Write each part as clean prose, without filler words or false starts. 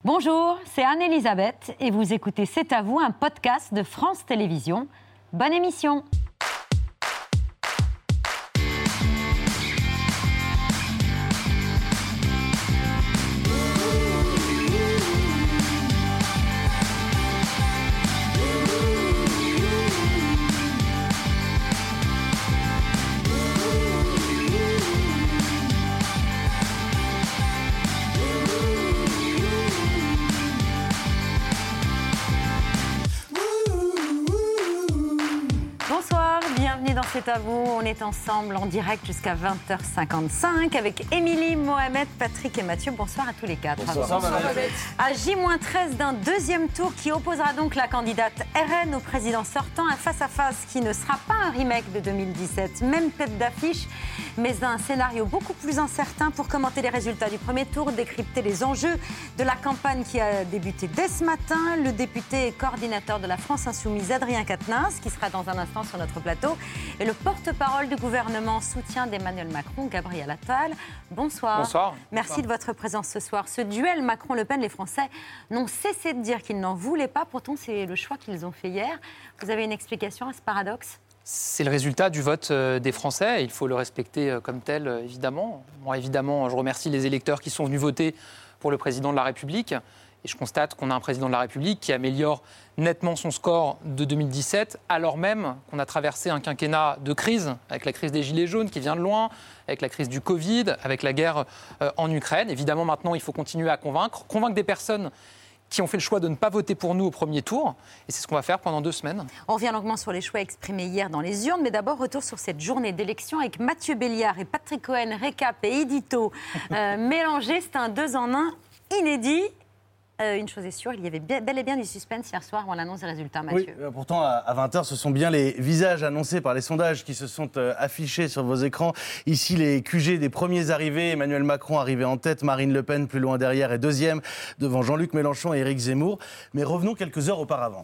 Bonjour, c'est Anne-Elisabeth et vous écoutez C'est à vous, un podcast de France Télévisions. Bonne émission. C'est à vous, on est ensemble en direct jusqu'à 20h55 avec Émilie, Mohamed, Patrick et Mathieu. Bonsoir à tous les quatre. Bonsoir. À J-13 d'un deuxième tour qui opposera donc la candidate RN au président sortant, un face-à-face qui ne sera pas un remake de 2017, même tête d'affiche, mais un scénario beaucoup plus incertain pour commenter les résultats du premier tour, décrypter les enjeux de la campagne qui a débuté dès ce matin. Le député et coordinateur de la France Insoumise, Adrien Quatennens, qui sera dans un instant sur notre plateau, et le porte-parole du gouvernement soutien d'Emmanuel Macron, Gabriel Attal. Bonsoir. Bonsoir. Merci de votre présence ce soir. Ce duel Macron-Le Pen, les Français n'ont cessé de dire qu'ils n'en voulaient pas. Pourtant, c'est le choix qu'ils ont fait hier. Vous avez une explication à ce paradoxe ? C'est le résultat du vote des Français. Il faut le respecter comme tel, évidemment. Moi, évidemment, je remercie les électeurs qui sont venus voter pour le président de la République. Et je constate qu'on a un président de la République qui améliore nettement son score de 2017, alors même qu'on a traversé un quinquennat de crise, avec la crise des Gilets jaunes qui vient de loin, avec la crise du Covid, avec la guerre en Ukraine. Évidemment, maintenant, il faut continuer à convaincre des personnes qui ont fait le choix de ne pas voter pour nous au premier tour. Et c'est ce qu'on va faire pendant 2 semaines. On revient longuement sur les choix exprimés hier dans les urnes. Mais d'abord, retour sur cette journée d'élection avec Mathieu Béliard et Patrick Cohen, récap et édito mélangés. C'est un 2 en 1 inédit. Une chose est sûre, il y avait bel et bien du suspense hier soir avant l'annonce des résultats, Mathieu. Oui, pourtant, à 20h, ce sont bien les visages annoncés par les sondages qui se sont affichés sur vos écrans. Ici, les QG des premiers arrivés. Emmanuel Macron arrivé en tête, Marine Le Pen plus loin derrière et deuxième, devant Jean-Luc Mélenchon et Éric Zemmour. Mais revenons quelques heures auparavant.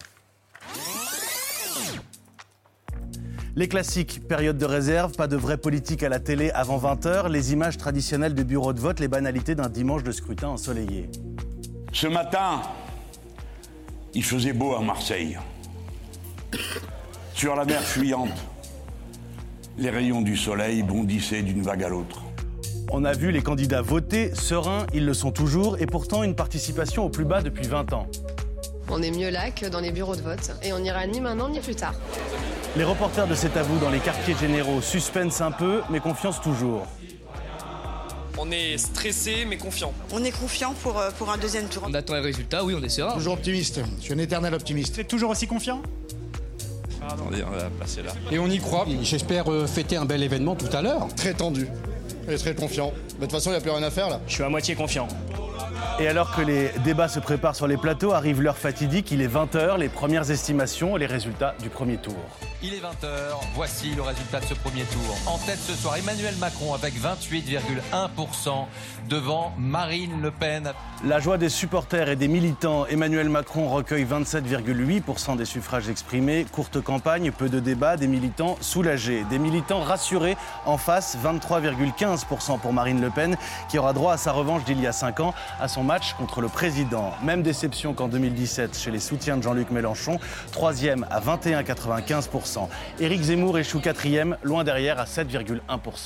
Les classiques, période de réserve, pas de vraie politique à la télé avant 20h, les images traditionnelles de bureaux de vote, les banalités d'un dimanche de scrutin ensoleillé. Ce matin, il faisait beau à Marseille. Sur la mer fuyante, les rayons du soleil bondissaient d'une vague à l'autre. On a vu les candidats voter, sereins, ils le sont toujours, et pourtant une participation au plus bas depuis 20 ans. On est mieux là que dans les bureaux de vote, et on ira ni maintenant ni plus tard. Les reporters de C'est à vous dans les quartiers généraux, suspense un peu, mais confiance toujours. On est stressé mais confiant. On est confiant pour un deuxième tour. On attend les résultats, oui, on est serein. Toujours optimiste, je suis un éternel optimiste. Vous êtes toujours aussi confiant ? Attendez, on va passer là. Et on y croit. J'espère fêter un bel événement tout à l'heure. Très tendu et très confiant. De toute façon, il n'y a plus rien à faire là. Je suis à moitié confiant. Et alors que les débats se préparent sur les plateaux, arrive l'heure fatidique, il est 20h, les premières estimations et les résultats du premier tour. Il est 20h, voici le résultat de ce premier tour. En tête ce soir, Emmanuel Macron avec 28,1% devant Marine Le Pen. La joie des supporters et des militants, Emmanuel Macron recueille 27,8% des suffrages exprimés. Courte campagne, peu de débats, des militants soulagés. Des militants rassurés en face, 23,15% pour Marine Le Pen, qui aura droit à sa revanche d'il y a 5 ans, à son match contre le président. Même déception qu'en 2017 chez les soutiens de Jean-Luc Mélenchon, 3e à 21,95%. Éric Zemmour échoue 4e, loin derrière à 7,1%.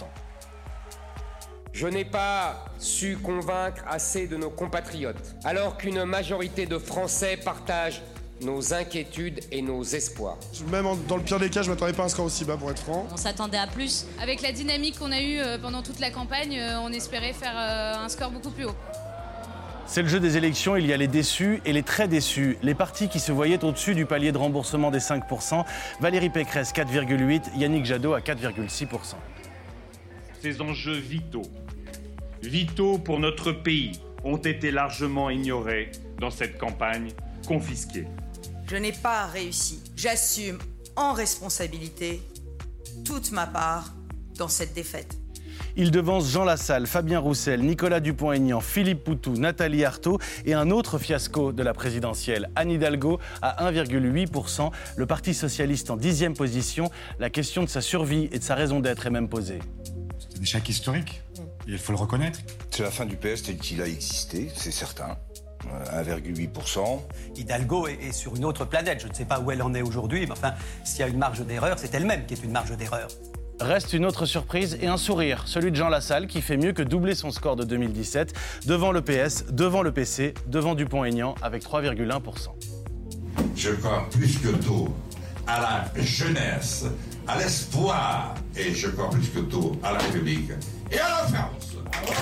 Je n'ai pas su convaincre assez de nos compatriotes, alors qu'une majorité de Français partagent nos inquiétudes et nos espoirs. Même dans le pire des cas, je ne m'attendais pas à un score aussi bas, pour être franc. On s'attendait à plus. Avec la dynamique qu'on a eue pendant toute la campagne, on espérait faire un score beaucoup plus haut. C'est le jeu des élections, il y a les déçus et les très déçus. Les partis qui se voyaient au-dessus du palier de remboursement des 5%, Valérie Pécresse 4,8%, Yannick Jadot à 4,6%. Ces enjeux vitaux pour notre pays, ont été largement ignorés dans cette campagne confisquée. Je n'ai pas réussi. J'assume en responsabilité toute ma part dans cette défaite. Il devance Jean Lassalle, Fabien Roussel, Nicolas Dupont-Aignan, Philippe Poutou, Nathalie Arthaud et un autre fiasco de la présidentielle, Anne Hidalgo à 1,8%, le Parti socialiste en 10e position. La question de sa survie et de sa raison d'être est même posée. C'est un échec historique, il faut le reconnaître. C'est la fin du PS tel qu'il a existé, c'est certain. 1,8%. Hidalgo est sur une autre planète. Je ne sais pas où elle en est aujourd'hui, mais enfin, s'il y a une marge d'erreur, c'est elle-même qui est une marge d'erreur. Reste une autre surprise et un sourire, celui de Jean Lassalle qui fait mieux que doubler son score de 2017 devant le PS, devant le PC, devant Dupont-Aignan avec 3,1%. Je crois plus que tout à la jeunesse, à l'espoir, et je crois plus que tout à la République et à la France.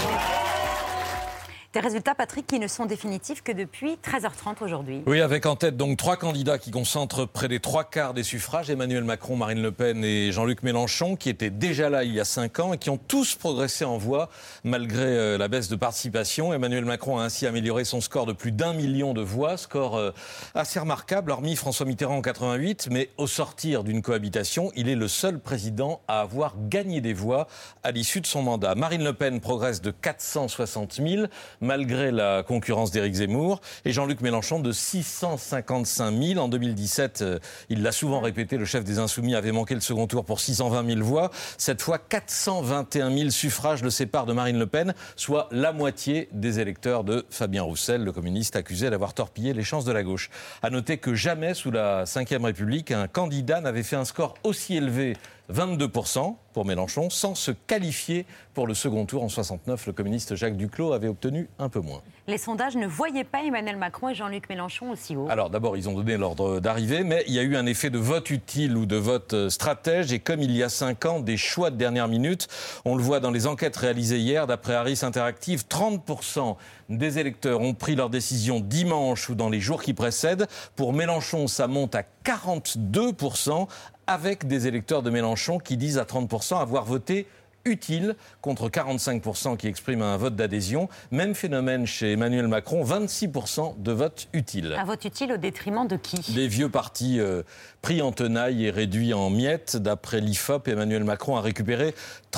Des résultats, Patrick, qui ne sont définitifs que depuis 13h30 aujourd'hui. Oui, avec en tête donc 3 candidats qui concentrent près des 3/4 des suffrages, Emmanuel Macron, Marine Le Pen et Jean-Luc Mélenchon, qui étaient déjà là il y a 5 ans et qui ont tous progressé en voix malgré la baisse de participation. Emmanuel Macron a ainsi amélioré son score de plus d'1 million de voix, score assez remarquable, hormis François Mitterrand en 88, mais au sortir d'une cohabitation, il est le seul président à avoir gagné des voix à l'issue de son mandat. Marine Le Pen progresse de 460 000, malgré la concurrence d'Éric Zemmour, et Jean-Luc Mélenchon de 655 000. En 2017, il l'a souvent répété, le chef des Insoumis avait manqué le second tour pour 620 000 voix. Cette fois, 421 000 suffrages le séparent de Marine Le Pen, soit la moitié des électeurs de Fabien Roussel, le communiste accusé d'avoir torpillé les chances de la gauche. À noter que jamais, sous la Ve République, un candidat n'avait fait un score aussi élevé, 22% pour Mélenchon, sans se qualifier pour le second tour. En 69, le communiste Jacques Duclos avait obtenu un peu moins. Les sondages ne voyaient pas Emmanuel Macron et Jean-Luc Mélenchon aussi haut. Alors d'abord, ils ont donné l'ordre d'arrivée, mais il y a eu un effet de vote utile ou de vote stratège. Et comme il y a 5 ans, des choix de dernière minute, on le voit dans les enquêtes réalisées hier, d'après Harris Interactive, 30% des électeurs ont pris leur décision dimanche ou dans les jours qui précèdent. Pour Mélenchon, ça monte à 42%, avec des électeurs de Mélenchon qui disent à 30% avoir voté utile, contre 45% qui expriment un vote d'adhésion. Même phénomène chez Emmanuel Macron, 26% de vote utile. Un vote utile au détriment de qui ? Les vieux partis pris en tenaille et réduits en miettes. D'après l'IFOP, Emmanuel Macron a récupéré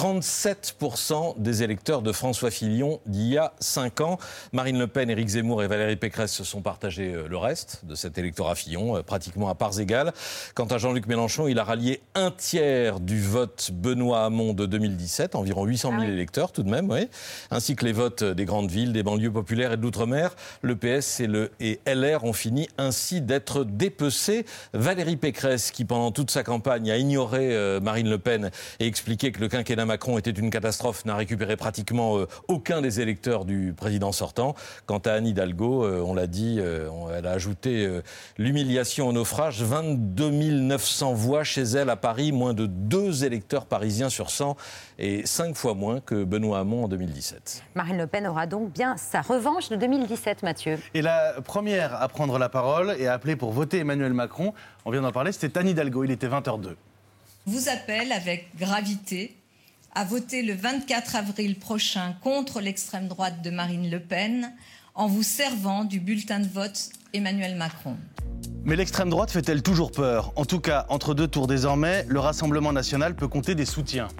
37% des électeurs de François Fillon d'il y a 5 ans. Marine Le Pen, Éric Zemmour et Valérie Pécresse se sont partagés le reste de cet électorat Fillon, pratiquement à parts égales. Quant à Jean-Luc Mélenchon, il a rallié un tiers du vote Benoît Hamon de 2017, environ 800 000 électeurs tout de même, oui. Ainsi que les votes des grandes villes, des banlieues populaires et de l'outre-mer. Le PS et LR ont fini ainsi d'être dépecés. Valérie Pécresse, qui pendant toute sa campagne a ignoré Marine Le Pen et expliqué que le quinquennat Macron était une catastrophe, n'a récupéré pratiquement aucun des électeurs du président sortant. Quant à Anne Hidalgo, on l'a dit, elle a ajouté l'humiliation au naufrage. 22 900 voix chez elle à Paris, moins de 2 électeurs parisiens sur 100 et 5 fois moins que Benoît Hamon en 2017. Marine Le Pen aura donc bien sa revanche de 2017, Mathieu. Et la première à prendre la parole et à appeler pour voter Emmanuel Macron, on vient d'en parler, c'était Anne Hidalgo, il était 20h02. Vous appelle avec gravité à voter le 24 avril prochain contre l'extrême droite de Marine Le Pen en vous servant du bulletin de vote Emmanuel Macron. Mais l'extrême droite fait-elle toujours peur ? En tout cas, entre 2 tours désormais, le Rassemblement national peut compter des soutiens.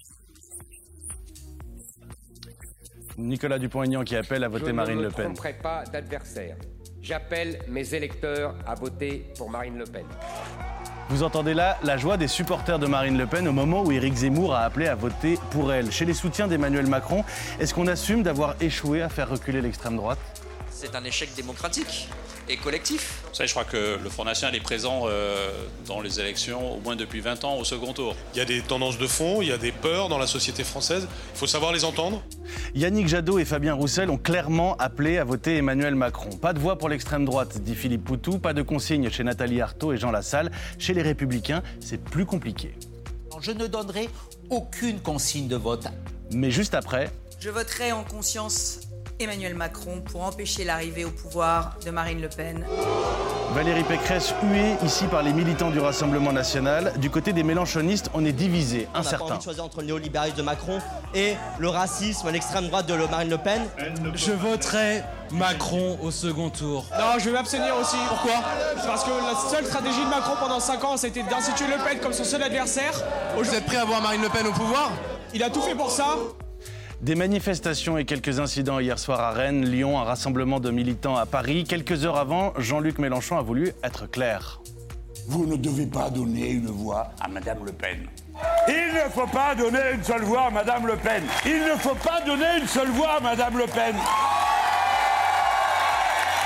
Nicolas Dupont-Aignan qui appelle à voter Marine Le Pen. Je ne me tromperai pas d'adversaire. J'appelle mes électeurs à voter pour Marine Le Pen. Vous entendez là la joie des supporters de Marine Le Pen au moment où Éric Zemmour a appelé à voter pour elle. Chez les soutiens d'Emmanuel Macron, est-ce qu'on assume d'avoir échoué à faire reculer l'extrême droite ? C'est un échec démocratique et collectif. Vous savez, je crois que le Front National est présent dans les élections au moins depuis 20 ans au second tour. Il y a des tendances de fond, il y a des peurs dans la société française. Il faut savoir les entendre. Yannick Jadot et Fabien Roussel ont clairement appelé à voter Emmanuel Macron. Pas de voix pour l'extrême droite, dit Philippe Poutou. Pas de consigne chez Nathalie Arthaud et Jean Lassalle. Chez les Républicains, c'est plus compliqué. Je ne donnerai aucune consigne de vote. Mais juste après... Je voterai en conscience Emmanuel Macron pour empêcher l'arrivée au pouvoir de Marine Le Pen. Valérie Pécresse huée ici par les militants du Rassemblement national. Du côté des mélenchonistes, on est divisé, incertain. On n'a pas envie de choisir entre le néolibéralisme de Macron et le racisme, l'extrême droite de Marine Le Pen. Je voterai Macron au second tour. Non, je vais m'abstenir aussi. Pourquoi ? Parce que la seule stratégie de Macron pendant 5 ans, c'était d'instituer Le Pen comme son seul adversaire. Vous êtes prêt à voir Marine Le Pen au pouvoir ? Il a tout fait pour ça. Des manifestations et quelques incidents hier soir à Rennes, Lyon, un rassemblement de militants à Paris. Quelques heures avant, Jean-Luc Mélenchon a voulu être clair. Vous ne devez pas donner une voix à Madame Le Pen. Il ne faut pas donner une seule voix à Madame Le Pen. Il ne faut pas donner une seule voix à Madame Le Pen.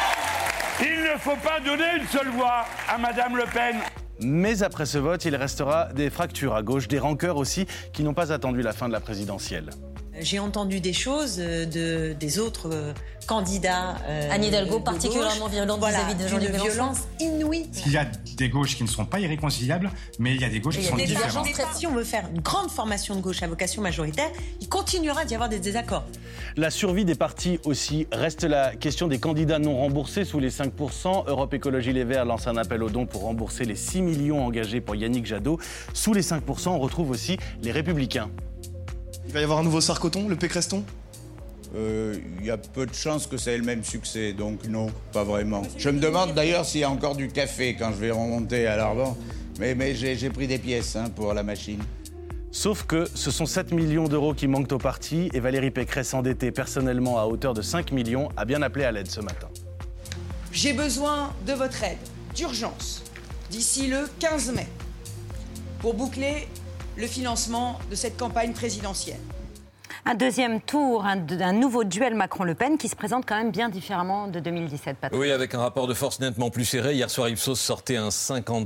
Il ne faut pas donner une seule voix à Madame Le Pen. Mais après ce vote, il restera des fractures à gauche, des rancœurs aussi, qui n'ont pas attendu la fin de la présidentielle. J'ai entendu des choses des autres candidats. Anne Hidalgo, particulièrement violente vis-à-vis de Jean-Luc Mélenchon. Violence inouïe. Il y a des gauches qui ne sont pas irréconciliables, mais il y a des gauches qui sont différentes. Si on veut faire une grande formation de gauche à vocation majoritaire, il continuera d'y avoir des désaccords. La survie des partis aussi. Reste la question des candidats non remboursés sous les 5%. Europe Écologie Les Verts lance un appel aux dons pour rembourser les 6 millions engagés pour Yannick Jadot. Sous les 5%, on retrouve aussi les Républicains. Il va y avoir un nouveau Sarkoton, le Pécreston ? Il y a peu de chances que ça ait le même succès, donc non, pas vraiment. Je me demande d'ailleurs s'il y a encore du café quand je vais remonter à l'Arban. Mais j'ai pris des pièces pour la machine. Sauf que ce sont 7 millions d'euros qui manquent au parti et Valérie Pécresse, endettée personnellement à hauteur de 5 millions, a bien appelé à l'aide ce matin. J'ai besoin de votre aide, d'urgence, d'ici le 15 mai, pour boucler le financement de cette campagne présidentielle. Un deuxième tour, un nouveau duel Macron-Le Pen qui se présente quand même bien différemment de 2017, Patrick. Oui, avec un rapport de force nettement plus serré. Hier soir, Ipsos sortait un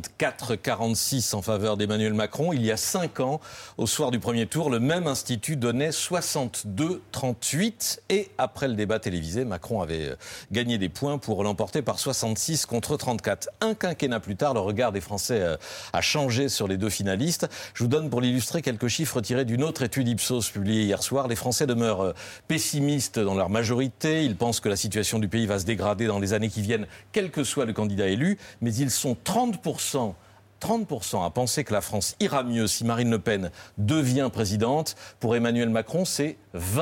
54-46 en faveur d'Emmanuel Macron. Il y a 5 ans, au soir du premier tour, le même institut donnait 62-38. Et après le débat télévisé, Macron avait gagné des points pour l'emporter par 66 contre 34. Un quinquennat plus tard, le regard des Français a changé sur les deux finalistes. Je vous donne pour l'illustrer quelques chiffres tirés d'une autre étude Ipsos publiée hier soir. Les Français demeurent pessimistes dans leur majorité. Ils pensent que la situation du pays va se dégrader dans les années qui viennent, quel que soit le candidat élu. Mais ils sont 30% à penser que la France ira mieux si Marine Le Pen devient présidente. Pour Emmanuel Macron, c'est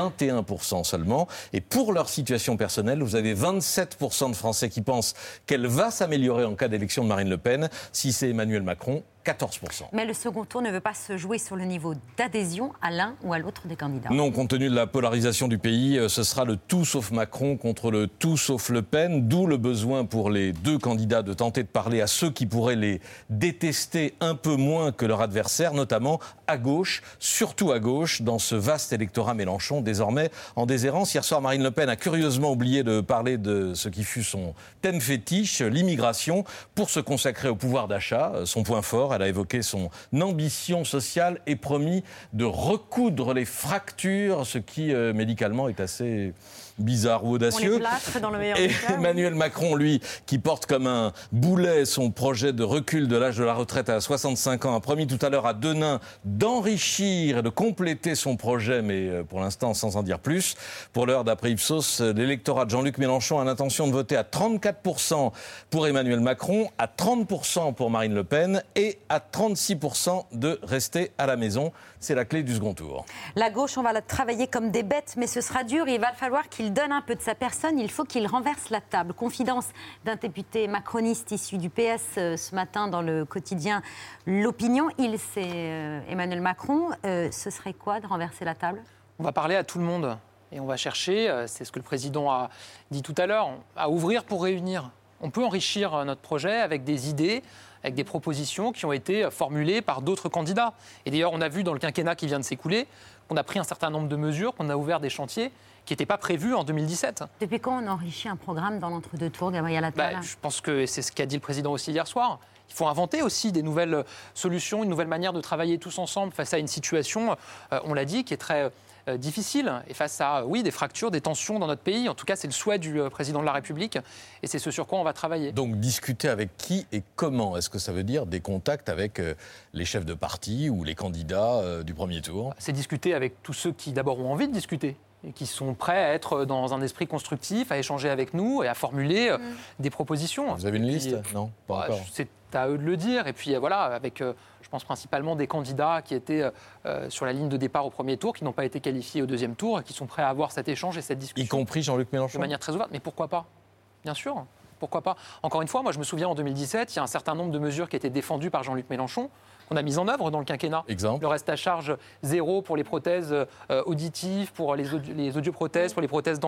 21% seulement. Et pour leur situation personnelle, vous avez 27% de Français qui pensent qu'elle va s'améliorer en cas d'élection de Marine Le Pen. Si c'est Emmanuel Macron, 14%. Mais le second tour ne veut pas se jouer sur le niveau d'adhésion à l'un ou à l'autre des candidats. Non, compte tenu de la polarisation du pays, ce sera le tout sauf Macron contre le tout sauf Le Pen, d'où le besoin pour les deux candidats de tenter de parler à ceux qui pourraient les détester un peu moins que leur adversaire, notamment à gauche, surtout à gauche, dans ce vaste électorat Mélenchon, désormais en déshérence. Hier soir, Marine Le Pen a curieusement oublié de parler de ce qui fut son thème fétiche, l'immigration, pour se consacrer au pouvoir d'achat, son point fort. Elle a évoqué son ambition sociale et promis de recoudre les fractures, ce qui, médicalement, est assez bizarre ou audacieux. On les plâtre dans le meilleur Et des cas, Emmanuel Macron, lui, qui porte comme un boulet son projet de recul de l'âge de la retraite à 65 ans, a promis tout à l'heure à Denain d'enrichir et de compléter son projet, mais pour l'instant sans en dire plus. Pour l'heure, d'après Ipsos, l'électorat de Jean-Luc Mélenchon a l'intention de voter à 34% pour Emmanuel Macron, à 30% pour Marine Le Pen et à 36% de rester à la maison. C'est la clé du second tour. La gauche, on va la travailler comme des bêtes, mais ce sera dur. Il va falloir qu'il donne un peu de sa personne. Il faut qu'il renverse la table. Confidence d'un député macroniste issu du PS ce matin dans le quotidien L'Opinion. C'est Emmanuel Macron. Ce serait quoi de renverser la table ? On va parler à tout le monde et on va chercher, c'est ce que le président a dit tout à l'heure, à ouvrir pour réunir. On peut enrichir notre projet avec des idées, avec des propositions qui ont été formulées par d'autres candidats. Et d'ailleurs, on a vu dans le quinquennat qui vient de s'écouler qu'on a pris un certain nombre de mesures, qu'on a ouvert des chantiers qui n'étaient pas prévus en 2017. Depuis quand on enrichit un programme dans l'entre-deux tours, Gabriel Attal ? Je pense que c'est ce qu'a dit le président aussi hier soir. Il faut inventer aussi des nouvelles solutions, une nouvelle manière de travailler tous ensemble face à une situation, on l'a dit, qui est très difficile et face à, des fractures, des tensions dans notre pays. En tout cas, c'est le souhait du président de la République et c'est ce sur quoi on va travailler. Donc, discuter avec qui et comment ? Est-ce que ça veut dire des contacts avec les chefs de parti ou les candidats du premier tour ? C'est discuter avec tous ceux qui, d'abord, ont envie de discuter et qui sont prêts à être dans un esprit constructif, à échanger avec nous et à formuler des propositions. Vous avez une liste ? Non, pas encore. C'est à eux de le dire. Et puis voilà, avec, je pense principalement des candidats qui étaient sur la ligne de départ au premier tour, qui n'ont pas été qualifiés au deuxième tour, et qui sont prêts à avoir cet échange et cette discussion. Y compris Jean-Luc Mélenchon ? De manière très ouverte. Mais pourquoi pas ? Bien sûr. Pourquoi pas ? Encore une fois, moi je me souviens en 2017, il y a un certain nombre de mesures qui étaient défendues par Jean-Luc Mélenchon, qu'on a mises en œuvre dans le quinquennat. Exemple. Le reste à charge zéro pour les prothèses auditives, pour les audioprothèses, pour les prothèses dentaires.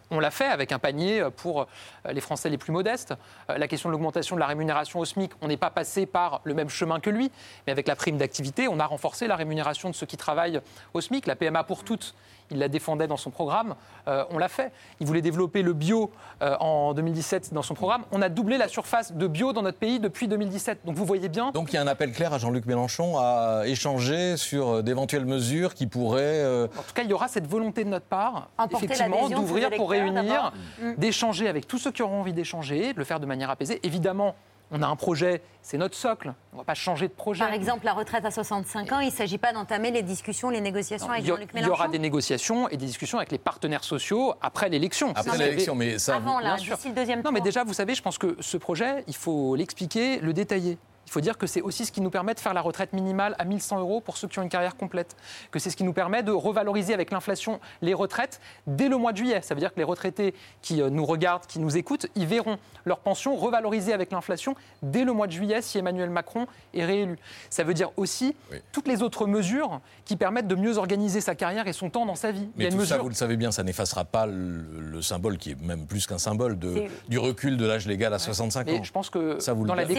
On l'a fait avec un panier pour les Français les plus modestes. La question de l'augmentation de la rémunération au SMIC, on n'est pas passé par le même chemin que lui, mais avec la prime d'activité, on a renforcé la rémunération de ceux qui travaillent au SMIC. La PMA pour toutes, il la défendait dans son programme, on l'a fait. Il voulait développer le bio en 2017 dans son programme. On a doublé la surface de bio dans notre pays depuis 2017. Donc vous voyez bien... Donc il y a un appel clair à Jean-Luc Mélenchon à échanger sur d'éventuelles mesures qui pourraient... En tout cas, il y aura cette volonté de notre part, effectivement, d'ouvrir pour réunir, d'échanger avec tous ceux qui auront envie d'échanger, de le faire de manière apaisée. Évidemment, on a un projet, c'est notre socle. On ne va pas changer de projet. Par exemple, la retraite à 65 ans, il ne s'agit pas d'entamer les discussions, les négociations avec Jean-Luc Mélenchon. Il y aura des négociations et des discussions avec les partenaires sociaux après l'élection. Après l'élection, mais ça... Avant, là, d'ici le deuxième tour. Non, mais déjà, vous savez, je pense que ce projet, il faut l'expliquer, le détailler. Il faut dire que c'est aussi ce qui nous permet de faire la retraite minimale à 1 100 € pour ceux qui ont une carrière complète. Que c'est ce qui nous permet de revaloriser avec l'inflation les retraites dès le mois de juillet. Ça veut dire que les retraités qui nous regardent, qui nous écoutent, ils verront leur pension revalorisée avec l'inflation dès le mois de juillet si Emmanuel Macron est réélu. Ça veut dire aussi toutes les autres mesures qui permettent de mieux organiser sa carrière et son temps dans sa vie. Mais tout ça, vous le savez bien, ça n'effacera pas le symbole, qui est même plus qu'un symbole, du recul de l'âge légal à 65 ans. Mais je pense que ça, vous dans la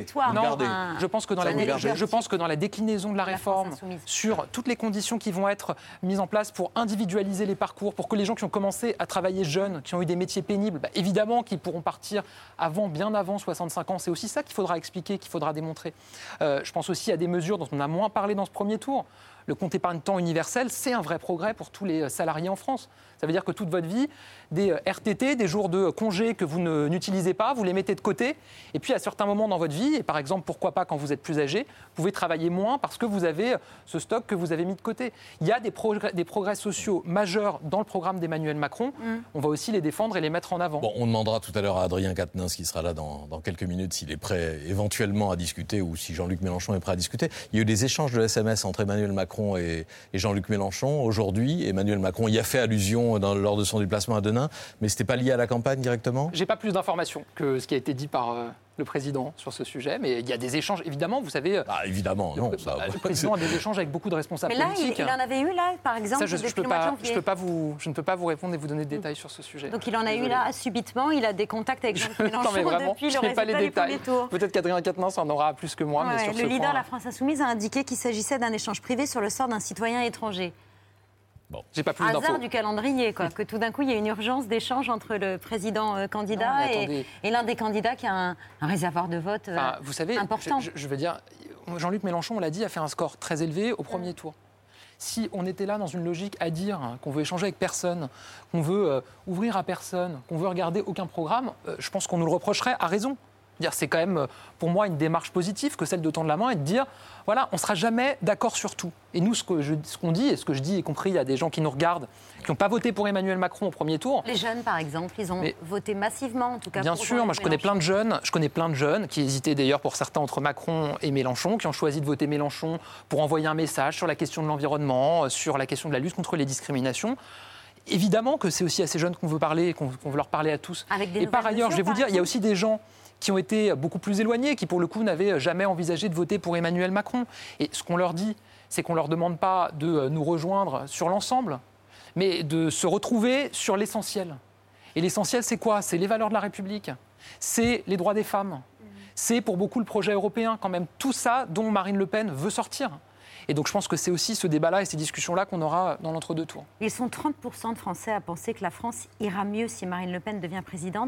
je pense que dans la déclinaison de la réforme, sur toutes les conditions qui vont être mises en place pour individualiser les parcours, pour que les gens qui ont commencé à travailler jeunes, qui ont eu des métiers pénibles, évidemment qu'ils pourront partir bien avant 65 ans. C'est aussi ça qu'il faudra expliquer, qu'il faudra démontrer. Je pense aussi à des mesures dont on a moins parlé dans ce premier tour. Le compte épargne-temps universel, c'est un vrai progrès pour tous les salariés en France. Ça veut dire que toute votre vie, des RTT, des jours de congé que vous n'utilisez pas, vous les mettez de côté. Et puis, à certains moments dans votre vie, et par exemple, pourquoi pas quand vous êtes plus âgé, vous pouvez travailler moins parce que vous avez ce stock que vous avez mis de côté. Il y a des progrès sociaux majeurs dans le programme d'Emmanuel Macron. On va aussi les défendre et les mettre en avant. Bon, on demandera tout à l'heure à Adrien Quatennens, qui sera là dans quelques minutes, s'il est prêt éventuellement à discuter ou si Jean-Luc Mélenchon est prêt à discuter. Il y a eu des échanges de SMS entre Emmanuel Macron et Jean-Luc Mélenchon. Aujourd'hui, Emmanuel Macron y a fait allusion lors de son déplacement à Denain, mais ce n'était pas lié à la campagne directement ? J'ai pas plus d'informations que ce qui a été dit par le président sur ce sujet, mais il y a des échanges, évidemment, vous savez... évidemment, non. Le président a des échanges avec beaucoup de responsables politiques. Mais là, il en avait eu, là, par exemple, ça, depuis le mois de janvier. Je ne peux pas vous répondre et vous donner de détails sur ce sujet. Donc il en a eu, là, subitement, il a des contacts avec Jean-Luc Mélenchon depuis le résultat du premier tour. Peut-être qu'Adrien Quatennens en aura plus que moi, mais sur ce point... Le leader de la France Insoumise a indiqué qu'il s'agissait d'un échange privé sur le sort d'un citoyen étranger. Bon, j'ai pas plus d'infos. Hasard du calendrier, quoi. Que tout d'un coup, il y a une urgence d'échange entre le président candidat et l'un des candidats qui a un réservoir de vote vous savez, important. Je veux dire, Jean-Luc Mélenchon, on l'a dit, a fait un score très élevé au premier tour. Si on était là dans une logique à dire qu'on veut échanger avec personne, qu'on veut ouvrir à personne, qu'on veut regarder aucun programme, je pense qu'on nous le reprocherait à raison. C'est quand même, pour moi, une démarche positive que celle de tendre la main et de dire, voilà, on ne sera jamais d'accord sur tout. Et nous, ce qu'on dit, et ce que je dis, y compris, il y a des gens qui nous regardent, qui n'ont pas voté pour Emmanuel Macron au premier tour. Les jeunes, par exemple, ils ont voté massivement, en tout cas. Bien sûr, moi je connais plein de jeunes, qui hésitaient d'ailleurs pour certains entre Macron et Mélenchon, qui ont choisi de voter Mélenchon pour envoyer un message sur la question de l'environnement, sur la question de la lutte contre les discriminations. Évidemment que c'est aussi à ces jeunes qu'on veut parler et qu'on veut leur parler à tous. Et par ailleurs, je vais vous dire, il y a aussi des gens qui ont été beaucoup plus éloignés, qui pour le coup n'avaient jamais envisagé de voter pour Emmanuel Macron. Et ce qu'on leur dit, c'est qu'on ne leur demande pas de nous rejoindre sur l'ensemble, mais de se retrouver sur l'essentiel. Et l'essentiel, c'est quoi ? C'est les valeurs de la République, c'est les droits des femmes, c'est pour beaucoup le projet européen, quand même tout ça dont Marine Le Pen veut sortir. Et donc je pense que c'est aussi ce débat-là et ces discussions-là qu'on aura dans l'entre-deux tours. Ils sont 30% de Français à penser que la France ira mieux si Marine Le Pen devient présidente,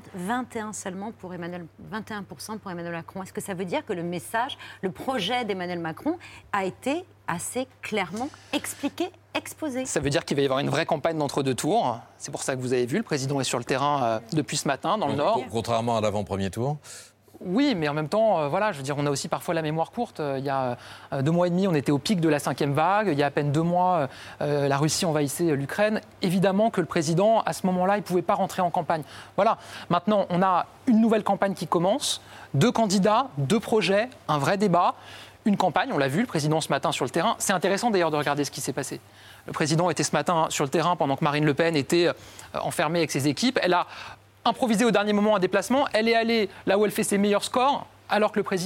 21% pour Emmanuel Macron. Est-ce que ça veut dire que le message, le projet d'Emmanuel Macron a été assez clairement expliqué, exposé ? Ça veut dire qu'il va y avoir une vraie campagne d'entre-deux tours. C'est pour ça que vous avez vu, le président est sur le terrain depuis ce matin dans le Nord. Contrairement à l'avant-premier tour. Oui, mais en même temps, je veux dire, on a aussi parfois la mémoire courte. Il y a 2 mois et demi, on était au pic de la 5e vague. Il y a à peine 2 mois, la Russie envahissait l'Ukraine. Évidemment que le président, à ce moment-là, il ne pouvait pas rentrer en campagne. Voilà. Maintenant, on a une nouvelle campagne qui commence. 2 candidats, 2 projets, un vrai débat. Une campagne, on l'a vu, le président ce matin sur le terrain. C'est intéressant d'ailleurs de regarder ce qui s'est passé. Le président était ce matin sur le terrain pendant que Marine Le Pen était enfermée avec ses équipes. Elle a improvisé au dernier moment un déplacement. Elle est allée là où elle fait ses meilleurs scores, alors que le président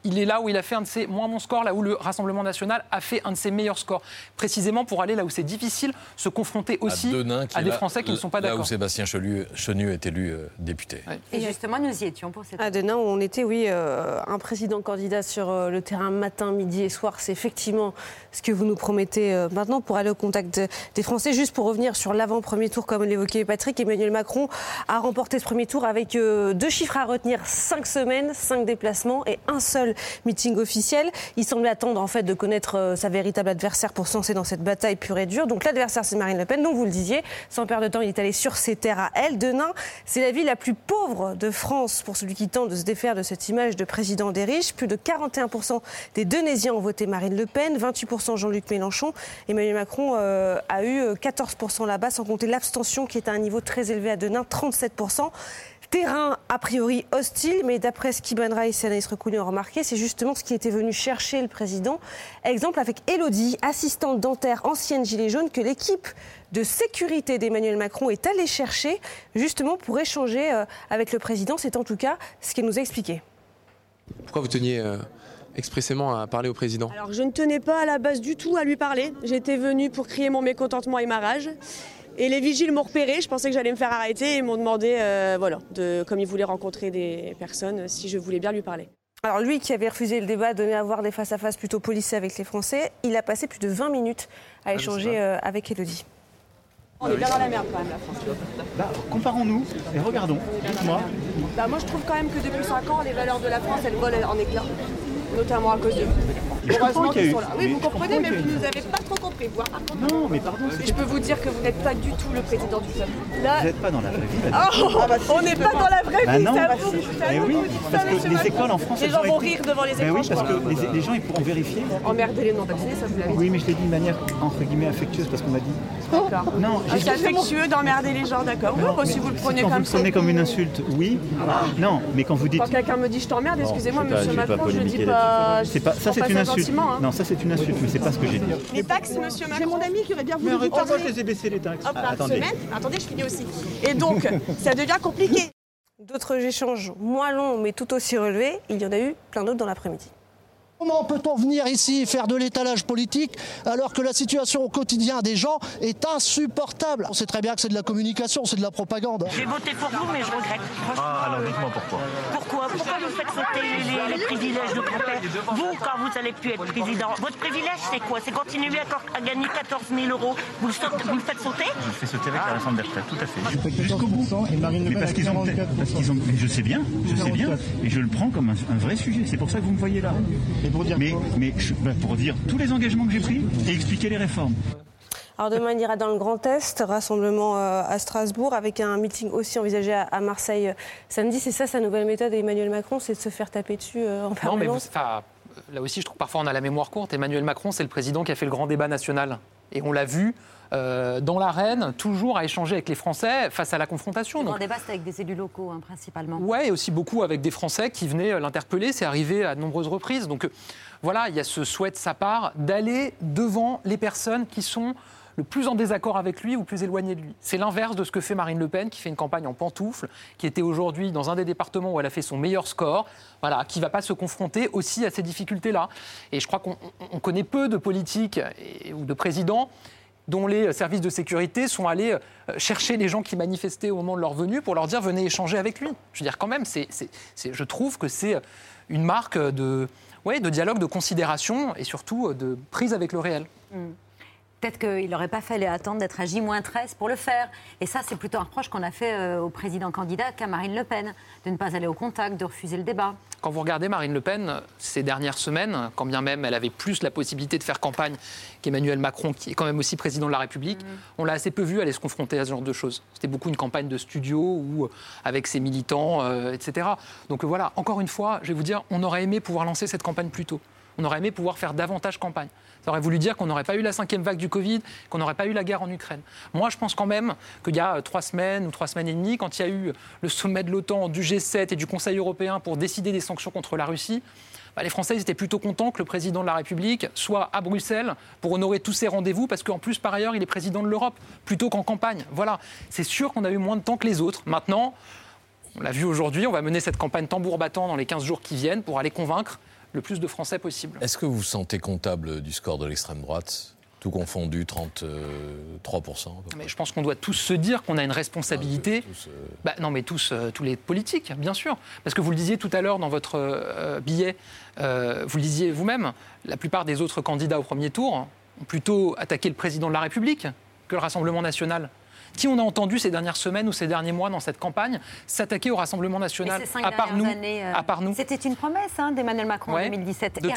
il est là où il a fait un de ses moins bons scores, là où le Rassemblement national a fait un de ses meilleurs scores. Précisément pour aller là où c'est difficile, se confronter aussi à des Français qui ne sont pas d'accord. Là où Sébastien Chenu est élu député. Ouais. Et justement, nous y étions pour cette... À Denain, où on était, oui, un président candidat sur le terrain matin, midi et soir. C'est effectivement ce que vous nous promettez maintenant pour aller au contact des Français. Juste pour revenir sur l'avant-premier tour, comme l'évoquait Patrick, Emmanuel Macron a remporté ce premier tour avec 2 chiffres à retenir, 5 semaines, 5 déplacements et un seul meeting officiel. Il semblait attendre en fait de connaître sa véritable adversaire pour se lancer dans cette bataille pure et dure. Donc l'adversaire, c'est Marine Le Pen. Donc vous le disiez, sans perdre de temps, il est allé sur ses terres à elle. Denain, c'est la ville la plus pauvre de France pour celui qui tente de se défaire de cette image de président des riches. Plus de 41% des Denaisiens ont voté Marine Le Pen, 28% Jean-Luc Mélenchon. Emmanuel Macron a eu 14% là-bas, sans compter l'abstention qui est à un niveau très élevé à Denain, 37%. Terrain a priori hostile, mais d'après ce qu'Ibn Raïs et Anaïs Recouly ont remarqué, c'est justement ce qui était venu chercher le président. Exemple avec Élodie, assistante dentaire, ancienne gilet jaune, que l'équipe de sécurité d'Emmanuel Macron est allée chercher justement pour échanger avec le président. C'est en tout cas ce qu'elle nous a expliqué. Pourquoi vous teniez expressément à parler au président ? Alors je ne tenais pas à la base du tout à lui parler. J'étais venue pour crier mon mécontentement et ma rage. Et les vigiles m'ont repéré, je pensais que j'allais me faire arrêter et ils m'ont demandé, comme ils voulaient rencontrer des personnes, si je voulais bien lui parler. Alors lui qui avait refusé le débat, donné à voir des face-à-face plutôt policés avec les Français, il a passé plus de 20 minutes à échanger avec Élodie. On est bien dans la merde quand même, la France. Comparons-nous et regardons. Dites-moi. Moi je trouve quand même que depuis 5 ans, les valeurs de la France, elles volent en éclats. Notamment à cause de vous. Heureusement qu'ils sont là. Oui, vous comprenez, mais vous nous avez pas trop compris. Non, mais pardon. Je peux vous dire que vous n'êtes pas du tout le président du peuple. Là... Vous n'êtes pas dans la vraie vie. On n'est pas dans la vraie vie, non. ça vous. Mais oui, parce que les écoles en France... Les gens vont rire devant les écrans. Oui, parce que les gens, ils pourront vérifier. Emmerder les non-vaccinés, ça vous l'avez dit. Oui, mais je l'ai dit de manière, entre guillemets, affectueuse, parce qu'on m'a dit... D'accord. Non, c'est affectueux d'emmerder les gens, d'accord. Oui, si vous le prenez comme ça. Quand vous le prenez comme une insulte, oui. Non, mais quand vous dites... Quand quelqu'un me dit je t'emmerde, excusez-moi, monsieur Macron, je ne dis pas... Ça, c'est une insulte. Non, ça, c'est une insulte, mais c'est pas ce que j'ai dit. Les taxes, monsieur Macron. J'ai mon ami qui aurait bien voulu vous parler. Moi, je les ai baissé les taxes. Attendez, je finis aussi. Et donc, ça devient compliqué. D'autres échanges moins longs, mais tout aussi relevés, il y en a eu plein d'autres dans l'après-midi. Comment peut-on venir ici faire de l'étalage politique alors que la situation au quotidien des gens est insupportable ? On sait très bien que c'est de la communication, c'est de la propagande. J'ai voté pour vous, mais je regrette. Alors dites-moi pourquoi. Pourquoi vous faites sauter les privilèges de grand-père ? Vous, quand vous n'allez plus être président, votre privilège, c'est quoi ? C'est continuer à gagner 14 000 €. Vous le faites sauter ? Je le fais sauter avec la réforme des retraites, tout à fait. Jusqu'au bout. Et Marine Le Pen parce qu'ils ont... Mais je sais bien, et je le prends comme un vrai sujet. C'est pour ça que vous me voyez là. Pour dire tous les engagements que j'ai pris et expliquer les réformes. Alors demain, il ira dans le Grand Est, rassemblement à Strasbourg, avec un meeting aussi envisagé à Marseille samedi. C'est ça sa nouvelle méthode, Emmanuel Macron, c'est de se faire taper dessus en permanence. Là aussi, je trouve parfois on a la mémoire courte. Emmanuel Macron, c'est le président qui a fait le grand débat national. Et on l'a vu dans l'arène, toujours à échanger avec les Français face à la confrontation. Le grand débat, c'était avec des élus locaux, principalement. Oui, et aussi beaucoup avec des Français qui venaient l'interpeller. C'est arrivé à de nombreuses reprises. Donc voilà, il y a ce souhait de sa part d'aller devant les personnes qui sont le plus en désaccord avec lui ou plus éloignées de lui. C'est l'inverse de ce que fait Marine Le Pen, qui fait une campagne en pantoufles, qui était aujourd'hui dans un des départements où elle a fait son meilleur score, voilà, qui ne va pas se confronter aussi à ces difficultés-là. Et je crois qu'on connaît peu de politiques ou de présidents dont les services de sécurité sont allés chercher les gens qui manifestaient au moment de leur venue pour leur dire « venez échanger avec lui ». Je veux dire, quand même, je trouve que c'est une marque de dialogue, de considération et surtout de prise avec le réel. Peut-être qu'il n'aurait pas fallu attendre d'être à J-13 pour le faire. Et ça, c'est plutôt un reproche qu'on a fait au président candidat qu'à Marine Le Pen, de ne pas aller au contact, de refuser le débat. Quand vous regardez Marine Le Pen, ces dernières semaines, quand bien même elle avait plus la possibilité de faire campagne qu'Emmanuel Macron, qui est quand même aussi président de la République, on l'a assez peu vu aller se confronter à ce genre de choses. C'était beaucoup une campagne de studio ou avec ses militants, etc. Donc voilà, encore une fois, je vais vous dire, on aurait aimé pouvoir lancer cette campagne plus tôt. On aurait aimé pouvoir faire davantage campagne. Ça aurait voulu dire qu'on n'aurait pas eu la 5e vague du Covid, qu'on n'aurait pas eu la guerre en Ukraine. Moi, je pense quand même qu'il y a 3 semaines ou 3 semaines et demie, quand il y a eu le sommet de l'OTAN, du G7 et du Conseil européen pour décider des sanctions contre la Russie, les Français étaient plutôt contents que le président de la République soit à Bruxelles pour honorer tous ses rendez-vous, parce qu'en plus, par ailleurs, il est président de l'Europe, plutôt qu'en campagne. Voilà, c'est sûr qu'on a eu moins de temps que les autres. Maintenant, on l'a vu aujourd'hui, on va mener cette campagne tambour battant dans les 15 jours qui viennent pour aller convaincre le plus de Français possible. Est-ce que vous vous sentez comptable du score de l'extrême droite ? Tout confondu, 33%. Mais je pense qu'on doit tous se dire qu'on a une responsabilité. Non, mais tous les politiques, bien sûr. Parce que vous le disiez tout à l'heure dans votre billet, vous le disiez vous-même, la plupart des autres candidats au premier tour ont plutôt attaqué le président de la République que le Rassemblement national. Qui on a entendu ces dernières semaines ou ces derniers mois dans cette campagne s'attaquer au Rassemblement national, à part nous. C'était une promesse d'Emmanuel Macron en 2017, de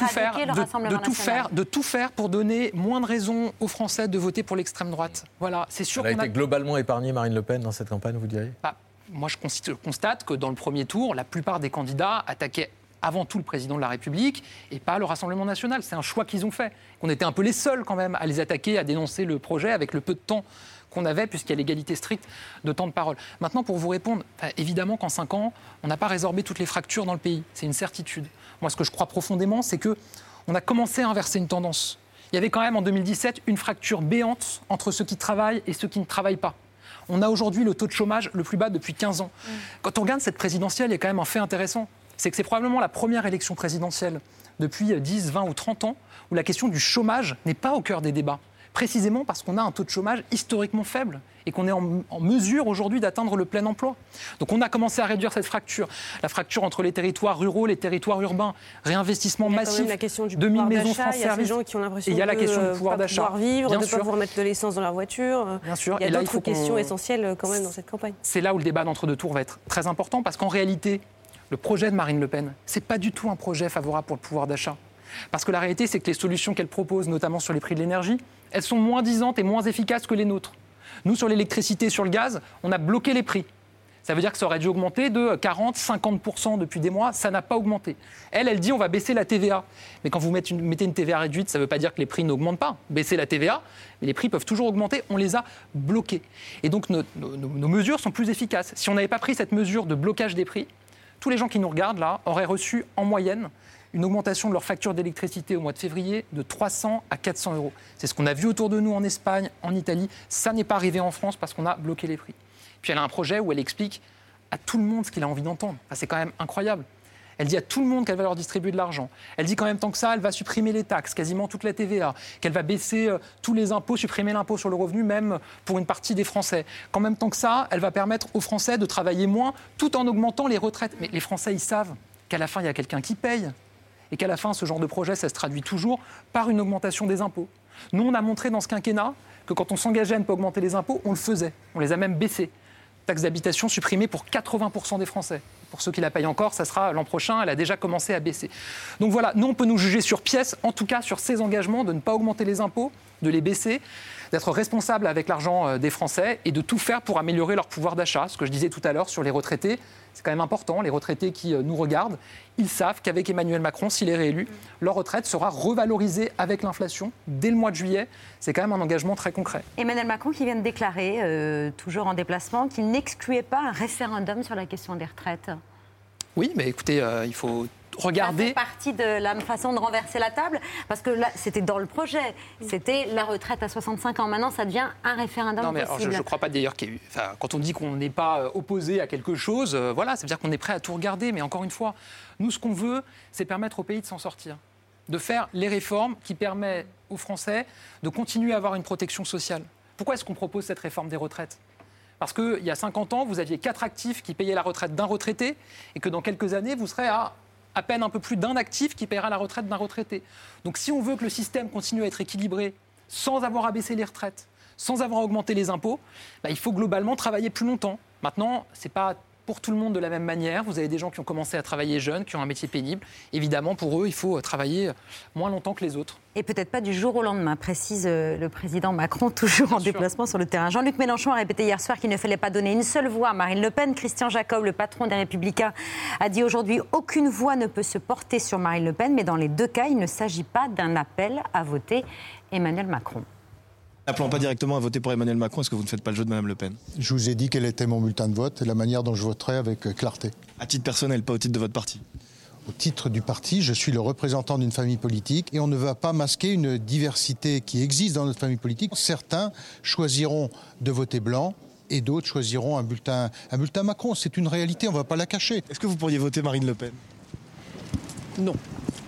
tout faire pour donner moins de raisons aux Français de voter pour l'extrême droite. Voilà, c'est sûr. Elle a été globalement épargnée, Marine Le Pen, dans cette campagne, vous diriez ? Moi, je constate que dans le premier tour, la plupart des candidats attaquaient avant tout le président de la République et pas le Rassemblement national. C'est un choix qu'ils ont fait. On était un peu les seuls quand même à les attaquer, à dénoncer le projet avec le peu de temps qu'on avait, puisqu'il y a l'égalité stricte de temps de parole. Maintenant, pour vous répondre, évidemment qu'en 5 ans, on n'a pas résorbé toutes les fractures dans le pays. C'est une certitude. Moi, ce que je crois profondément, c'est qu'on a commencé à inverser une tendance. Il y avait quand même en 2017 une fracture béante entre ceux qui travaillent et ceux qui ne travaillent pas. On a aujourd'hui le taux de chômage le plus bas depuis 15 ans. Quand on regarde cette présidentielle, il y a quand même un fait intéressant. C'est que c'est probablement la première élection présidentielle depuis 10, 20 ou 30 ans où la question du chômage n'est pas au cœur des débats. Précisément parce qu'on a un taux de chômage historiquement faible et qu'on est en mesure aujourd'hui d'atteindre le plein emploi. Donc on a commencé à réduire cette fracture. La fracture entre les territoires ruraux, les territoires urbains, réinvestissement massif, 2000 maisons France Service. Il y a ces gens qui ont l'impression de ne pas pouvoir vivre, de ne pas pouvoir mettre de l'essence dans leur voiture. Bien sûr. Il y a d'autres questions essentielles quand même dans cette campagne. C'est là où le débat d'entre-deux tours va être très important parce qu'en réalité, le projet de Marine Le Pen, ce n'est pas du tout un projet favorable pour le pouvoir d'achat. Parce que la réalité, c'est que les solutions qu'elle propose, notamment sur les prix de l'énergie, elles sont moins disantes et moins efficaces que les nôtres. Nous, sur l'électricité et sur le gaz, on a bloqué les prix. Ça veut dire que ça aurait dû augmenter de 40-50% depuis des mois. Ça n'a pas augmenté. Elle dit on va baisser la TVA. Mais quand vous mettez une TVA réduite, ça ne veut pas dire que les prix n'augmentent pas. Baisser la TVA, mais les prix peuvent toujours augmenter. On les a bloqués. Et donc nos mesures sont plus efficaces. Si on n'avait pas pris cette mesure de blocage des prix, tous les gens qui nous regardent là auraient reçu en moyenne une augmentation de leur facture d'électricité au mois de février de 300 à 400 euros. C'est ce qu'on a vu autour de nous en Espagne, en Italie. Ça n'est pas arrivé en France parce qu'on a bloqué les prix. Puis elle a un projet où elle explique à tout le monde ce qu'il a envie d'entendre. Enfin, c'est quand même incroyable. Elle dit à tout le monde qu'elle va leur distribuer de l'argent. Elle dit qu'en même temps que ça, elle va supprimer les taxes, quasiment toute la TVA, qu'elle va baisser tous les impôts, supprimer l'impôt sur le revenu, même pour une partie des Français. Qu'en même temps que ça, elle va permettre aux Français de travailler moins tout en augmentant les retraites. Mais les Français, ils savent qu'à la fin, il y a quelqu'un qui paye. Et qu'à la fin, ce genre de projet, ça se traduit toujours par une augmentation des impôts. Nous, on a montré dans ce quinquennat que quand on s'engageait à ne pas augmenter les impôts, on le faisait. On les a même baissés. Taxe d'habitation supprimée pour 80% des Français. Pour ceux qui la payent encore, ça sera l'an prochain, elle a déjà commencé à baisser. Donc voilà, nous, on peut nous juger sur pièce, en tout cas sur ces engagements, de ne pas augmenter les impôts, de les baisser, d'être responsable avec l'argent des Français et de tout faire pour améliorer leur pouvoir d'achat. Ce que je disais tout à l'heure sur les retraités, c'est quand même important. Les retraités qui nous regardent, ils savent qu'avec Emmanuel Macron, s'il est réélu, leur retraite sera revalorisée avec l'inflation dès le mois de juillet. C'est quand même un engagement très concret. Emmanuel Macron qui vient de déclarer, toujours en déplacement, qu'il n'excluait pas un référendum sur la question des retraites. Oui, mais écoutez, il faut regarder. Ça fait partie de la façon de renverser la table, parce que là, c'était dans le projet. C'était la retraite à 65 ans. Maintenant, ça devient un référendum possible. Alors, je ne crois pas d'ailleurs qu'il y ait eu... Enfin, quand on dit qu'on n'est pas opposé à quelque chose, voilà, ça veut dire qu'on est prêt à tout regarder. Mais encore une fois, nous, ce qu'on veut, c'est permettre au pays de s'en sortir. De faire les réformes qui permettent aux Français de continuer à avoir une protection sociale. Pourquoi est-ce qu'on propose cette réforme des retraites ? Parce qu'il y a 50 ans, vous aviez 4 actifs qui payaient la retraite d'un retraité et que dans quelques années, vous serez à peine un peu plus d'un actif qui paiera la retraite d'un retraité. Donc si on veut que le système continue à être équilibré sans avoir abaissé les retraites, sans avoir augmenté les impôts, il faut globalement travailler plus longtemps. Maintenant, ce n'est pas pour tout le monde de la même manière. Vous avez des gens qui ont commencé à travailler jeunes, qui ont un métier pénible. Évidemment, pour eux, il faut travailler moins longtemps que les autres. Et peut-être pas du jour au lendemain, précise le président Macron, toujours en déplacement sur le terrain. Jean-Luc Mélenchon a répété hier soir qu'il ne fallait pas donner une seule voix à Marine Le Pen. Christian Jacob, le patron des Républicains, a dit aujourd'hui « Aucune voix ne peut se porter sur Marine Le Pen, mais dans les deux cas, il ne s'agit pas d'un appel à voter Emmanuel Macron ». N'appelant pas directement à voter pour Emmanuel Macron, est-ce que vous ne faites pas le jeu de Mme Le Pen ? Je vous ai dit quel était mon bulletin de vote et la manière dont je voterai avec clarté. À titre personnel, pas au titre de votre parti ? Au titre du parti, je suis le représentant d'une famille politique et on ne va pas masquer une diversité qui existe dans notre famille politique. Certains choisiront de voter blanc et d'autres choisiront un bulletin Macron. C'est une réalité, on ne va pas la cacher. Est-ce que vous pourriez voter Marine Le Pen ? Non.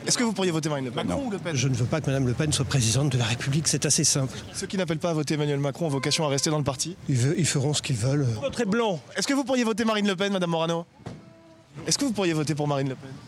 Est-ce que vous pourriez voter Marine Le Pen? Macron ou Le Pen? Je ne veux pas que Mme Le Pen soit présidente de la République, c'est assez simple. Ceux qui n'appellent pas à voter Emmanuel Macron ont vocation à rester dans le parti? Ils feront ce qu'ils veulent. Votre est blanc. Est-ce que vous pourriez voter Marine Le Pen, Madame Morano? Est-ce que vous pourriez voter pour Marine Le Pen?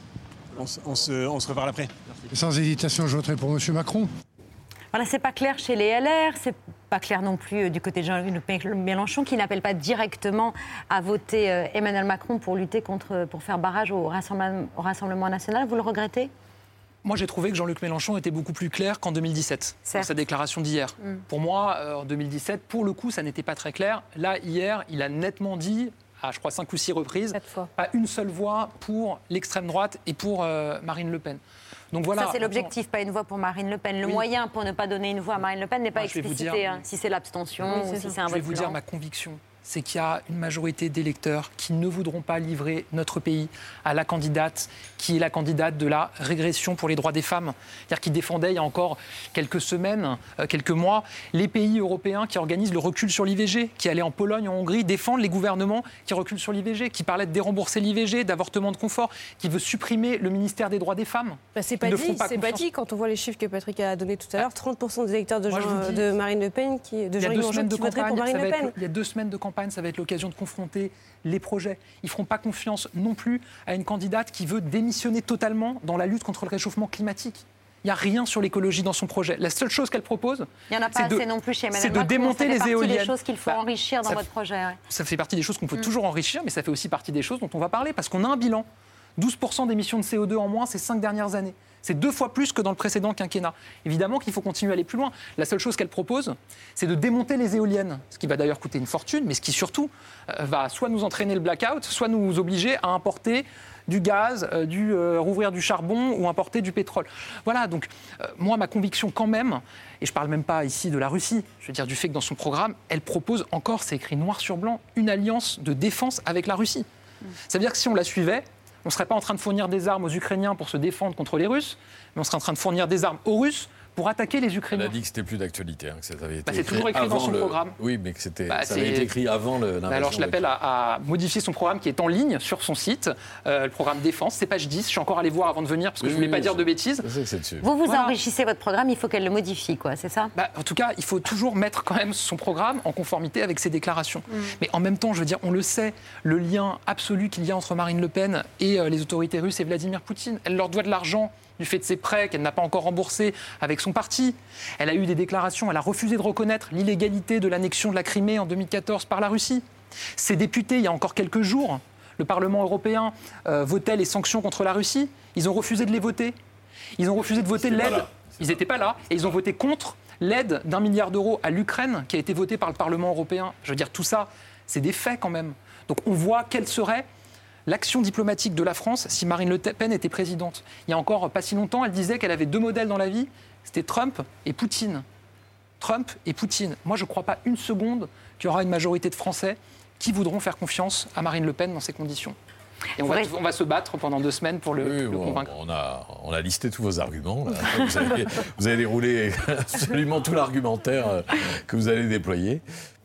On se reparle après. Sans hésitation, je voterai pour M. Macron. Voilà, c'est pas clair chez les LR, c'est pas clair non plus du côté de Jean-Luc Mélenchon qui n'appelle pas directement à voter Emmanuel Macron pour lutter pour faire barrage au Rassemblement national. Vous le regrettez? Moi, j'ai trouvé que Jean-Luc Mélenchon était beaucoup plus clair qu'en 2017, dans sa déclaration d'hier. Pour moi, en 2017, pour le coup, ça n'était pas très clair. Là, hier, il a nettement dit, à je crois 5 ou 6 reprises, pas une seule voix pour l'extrême droite et pour Marine Le Pen. Donc voilà, ça, c'est l'objectif, pas une voix pour Marine Le Pen. Le moyen pour ne pas donner une voix à Marine Le Pen n'est pas explicité. Si c'est l'abstention ou si c'est un vote blanc. Je vais vous dire ma conviction. C'est qu'il y a une majorité d'électeurs qui ne voudront pas livrer notre pays à la candidate qui est la candidate de la régression pour les droits des femmes. C'est-à-dire qui défendait il y a encore quelques semaines, quelques mois, les pays européens qui organisent le recul sur l'IVG, qui allaient en Pologne, en Hongrie, défendre les gouvernements qui reculent sur l'IVG, qui parlaient de dérembourser l'IVG, d'avortement de confort, qui veut supprimer le ministère des droits des femmes. C'est pas dit quand on voit les chiffres que Patrick a donnés tout à l'heure, 30% des électeurs de Marine Le Pen de Jean-Luc Mélenchon qui voteraient pour Marine Le Pen. Il y a 2 semaines de campagne. Ça va être l'occasion de confronter les projets. Ils ne feront pas confiance non plus à une candidate qui veut démissionner totalement dans la lutte contre le réchauffement climatique. Il n'y a rien sur l'écologie dans son projet. La seule chose qu'elle propose, il n'y en a pas assez non plus chez Emmanuel Macron, c'est de démonter les éoliennes. Ça fait partie des choses qu'il faut enrichir dans votre projet. Ouais. Ça fait partie des choses qu'on peut toujours enrichir, mais ça fait aussi partie des choses dont on va parler, parce qu'on a un bilan. 12% d'émissions de CO2 en moins ces 5 dernières années. C'est 2 fois plus que dans le précédent quinquennat. Évidemment qu'il faut continuer à aller plus loin. La seule chose qu'elle propose, c'est de démonter les éoliennes, ce qui va d'ailleurs coûter une fortune, mais ce qui surtout va soit nous entraîner le blackout, soit nous obliger à importer du gaz, rouvrir du charbon ou importer du pétrole. Voilà, donc moi, ma conviction quand même, et je ne parle même pas ici de la Russie, je veux dire du fait que dans son programme, elle propose encore, c'est écrit noir sur blanc, une alliance de défense avec la Russie. Ça veut dire que si on la suivait, on ne serait pas en train de fournir des armes aux Ukrainiens pour se défendre contre les Russes, mais on serait en train de fournir des armes aux Russes pour attaquer les Ukrainiens. Elle a dit que c'était plus d'actualité, que ça avait été c'est toujours écrit dans son programme. Oui, mais que ça avait été écrit avant l'invasion. Alors je l'appelle à modifier son programme qui est en ligne sur son site, le programme Défense, c'est page 10. Je suis encore allé voir avant de venir parce que je ne voulais pas dire de bêtises. Vous enrichissez votre programme, il faut qu'elle le modifie, quoi, c'est ça? En tout cas, il faut toujours mettre quand même son programme en conformité avec ses déclarations. Mais en même temps, je veux dire, on le sait, le lien absolu qu'il y a entre Marine Le Pen et les autorités russes et Vladimir Poutine. Elle leur doit de l'argent du fait de ses prêts qu'elle n'a pas encore remboursés avec son parti. Elle a eu des déclarations, elle a refusé de reconnaître l'illégalité de l'annexion de la Crimée en 2014 par la Russie. Ses députés, il y a encore quelques jours, le Parlement européen votait les sanctions contre la Russie. Ils ont refusé de les voter. Ils ont refusé de voter l'aide. Ils n'étaient pas là. Et ils ont voté contre l'aide d'1 milliard d'euros à l'Ukraine qui a été votée par le Parlement européen. Je veux dire, tout ça, c'est des faits quand même. Donc on voit quelle serait l'action diplomatique de la France si Marine Le Pen était présidente. Il y a encore pas si longtemps, elle disait qu'elle avait 2 modèles dans la vie, c'était Trump et Poutine. Trump et Poutine. Moi, je ne crois pas une seconde qu'il y aura une majorité de Français qui voudront faire confiance à Marine Le Pen dans ces conditions. Et on va se battre pendant 2 semaines pour le convaincre. On a listé tous vos arguments. Là. Vous avez déroulé absolument tout l'argumentaire que vous allez déployer.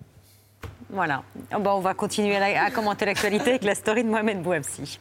Voilà. On va continuer à commenter l'actualité avec la story de Mohamed Bouamsi.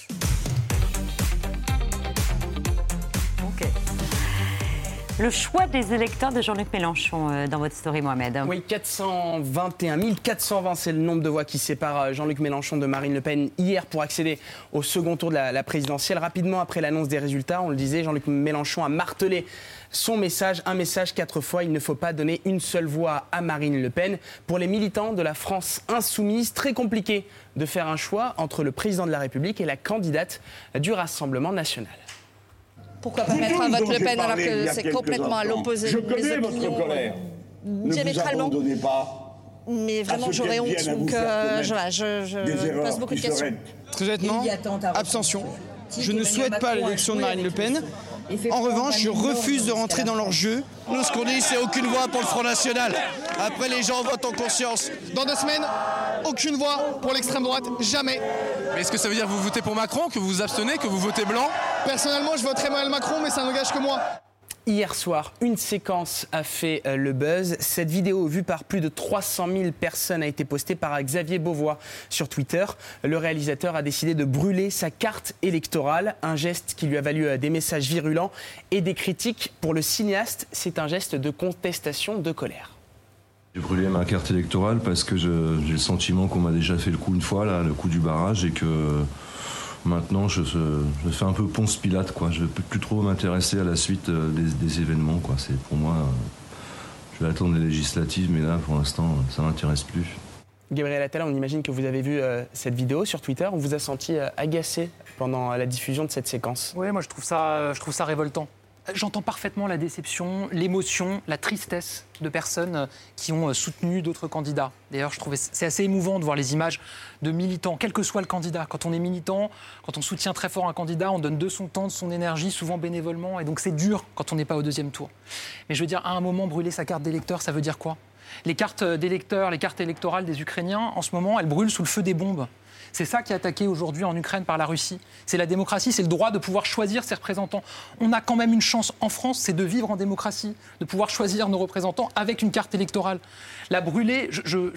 Ok. Le choix des électeurs de Jean-Luc Mélenchon dans votre story, Mohamed. Oui, 421 420, c'est le nombre de voix qui sépare Jean-Luc Mélenchon de Marine Le Pen hier pour accéder au second tour de la présidentielle. Rapidement après l'annonce des résultats, on le disait, Jean-Luc Mélenchon a martelé son message, un message 4 fois, il ne faut pas donner une seule voix à Marine Le Pen. Pour les militants de la France insoumise, très compliqué de faire un choix entre le président de la République et la candidate du Rassemblement national. Pourquoi pas mettre un vote Le Pen alors que c'est complètement à l'opposé? Je connais votre colère. Diamétralement. Ne vous abandonnez pas. Mais vraiment, j'aurais honte. Donc, je pose beaucoup de questions. Très honnêtement, abstention. Je ne souhaite pas l'élection de Marine Le Pen. En revanche, je refuse de rentrer dans leur jeu. Nous, ce qu'on dit, c'est aucune voix pour le Front National. Après, les gens votent en conscience. Dans 2 semaines, aucune voix pour l'extrême droite, jamais. Mais est-ce que ça veut dire que vous votez pour Macron, que vous vous abstenez, que vous votez blanc? Personnellement, je voterai Emmanuel Macron, mais ça n'engage que moi. hier soir, une séquence a fait le buzz. Cette vidéo, vue par plus de 300 000 personnes, a été postée par Xavier Beauvois sur Twitter. Le réalisateur a décidé de brûler sa carte électorale, un geste qui lui a valu des messages virulents et des critiques. Pour le cinéaste, c'est un geste de contestation, de colère. J'ai brûlé ma carte électorale parce que j'ai le sentiment qu'on m'a déjà fait le coup une fois, là, le coup du barrage, et que maintenant je fais un peu Ponce Pilate, quoi. Je ne peux plus trop m'intéresser à la suite des événements, quoi. C'est pour moi, je vais attendre les législatives, mais là pour l'instant ça ne m'intéresse plus. Gabriel Attal, on imagine que vous avez vu cette vidéo sur Twitter. On vous a senti agacé pendant la diffusion de cette séquence. Oui, moi je trouve ça révoltant. J'entends parfaitement la déception, l'émotion, la tristesse de personnes qui ont soutenu d'autres candidats. D'ailleurs, je trouvais c'est assez émouvant de voir les images de militants, quel que soit le candidat. Quand on est militant, quand on soutient très fort un candidat, on donne de son temps, de son énergie, souvent bénévolement. Et donc c'est dur quand on n'est pas au deuxième tour. Mais je veux dire, à un moment, brûler sa carte d'électeur, ça veut dire quoi ? Les cartes d'électeurs, les cartes électorales des Ukrainiens, en ce moment, elles brûlent sous le feu des bombes. C'est ça qui est attaqué aujourd'hui en Ukraine par la Russie. C'est la démocratie, c'est le droit de pouvoir choisir ses représentants. On a quand même une chance en France, c'est de vivre en démocratie, de pouvoir choisir nos représentants avec une carte électorale. La brûler,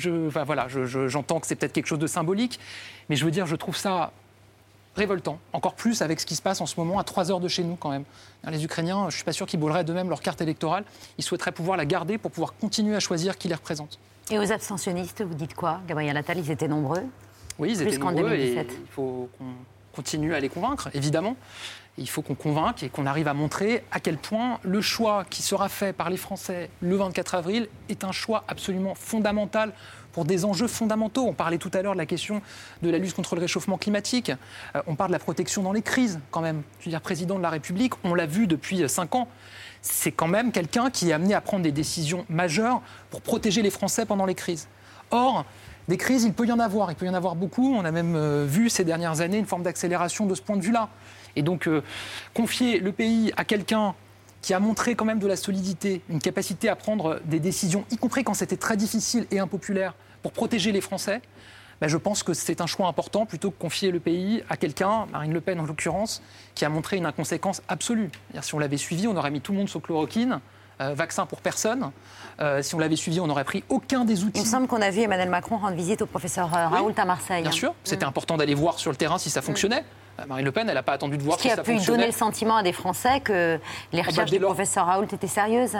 j'entends que c'est peut-être quelque chose de symbolique, mais je veux dire, je trouve ça révoltant, encore plus avec ce qui se passe en ce moment à 3 heures de chez nous quand même. Les Ukrainiens, je ne suis pas sûr qu'ils brûleraient d'eux-mêmes leur carte électorale. Ils souhaiteraient pouvoir la garder pour pouvoir continuer à choisir qui les représente. Et aux abstentionnistes, vous dites quoi ? Gabriel Attal, ils étaient nombreux ? Oui, ils étaient nombreux 2017. et il faut qu'on continue à les convaincre, évidemment. Il faut qu'on convainque et qu'on arrive à montrer à quel point le choix qui sera fait par les Français le 24 avril est un choix absolument fondamental pour des enjeux fondamentaux. On parlait tout à l'heure de la question de la lutte contre le réchauffement climatique. On parle de la protection dans les crises, quand même. Je veux dire, président de la République, on l'a vu depuis 5 ans. C'est quand même quelqu'un qui est amené à prendre des décisions majeures pour protéger les Français pendant les crises. Or, des crises, il peut y en avoir beaucoup. On a même vu ces dernières années une forme d'accélération de ce point de vue-là. Et donc, confier le pays à quelqu'un qui a montré quand même de la solidité, une capacité à prendre des décisions, y compris quand c'était très difficile et impopulaire, pour protéger les Français, je pense que c'est un choix important plutôt que confier le pays à quelqu'un, Marine Le Pen en l'occurrence, qui a montré une inconséquence absolue. C'est-à-dire, si on l'avait suivi, on aurait mis tout le monde sous chloroquine. Vaccin pour personne. Si on l'avait suivi, on n'aurait pris aucun des outils. Il me semble qu'on a vu Emmanuel Macron rendre visite au professeur Raoult à Marseille. Bien sûr, c'était important d'aller voir sur le terrain si ça fonctionnait. Marine Le Pen, elle n'a pas attendu de voir si ça fonctionnait. Ce qui a pu donner le sentiment à des Français que les recherches du professeur Raoult étaient sérieuses.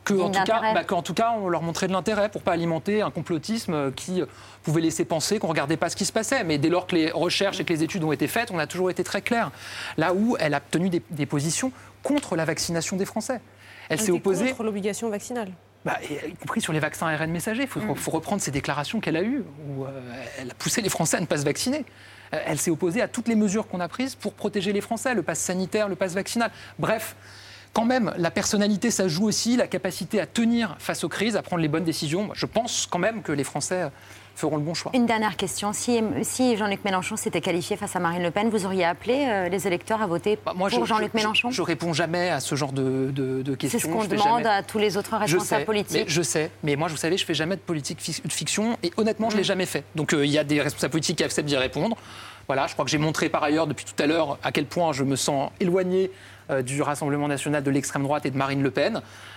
Qu'en tout cas, on leur montrait de l'intérêt pour ne pas alimenter un complotisme qui pouvait laisser penser qu'on ne regardait pas ce qui se passait. Mais dès lors que les recherches et que les études ont été faites, on a toujours été très clair. Là où elle a tenu des positions contre la vaccination des Français. Elle s'est opposée contre l'obligation vaccinale. Y compris sur les vaccins ARN messagers. Il faut reprendre ces déclarations qu'elle a eues, où elle a poussé les Français à ne pas se vacciner. Elle s'est opposée à toutes les mesures qu'on a prises pour protéger les Français, le pass sanitaire, le pass vaccinal. Bref, quand même, la personnalité, ça joue aussi, la capacité à tenir face aux crises, à prendre les bonnes décisions. Je pense quand même que les Français feront le bon choix. Une dernière question. Si Jean-Luc Mélenchon s'était qualifié face à Marine Le Pen, vous auriez appelé les électeurs à voter pour Jean-Luc Mélenchon ? Je ne réponds jamais à ce genre de questions. C'est ce qu'on demande à tous les autres responsables politiques. Je sais, mais moi, vous savez, je ne fais jamais de politique de fiction et honnêtement, je ne l'ai jamais fait. Donc il y a des responsables politiques qui acceptent d'y répondre. Voilà, je crois que j'ai montré par ailleurs depuis tout à l'heure à quel point je me sens éloigné du Rassemblement national, de l'extrême droite et de Marine Le Pen.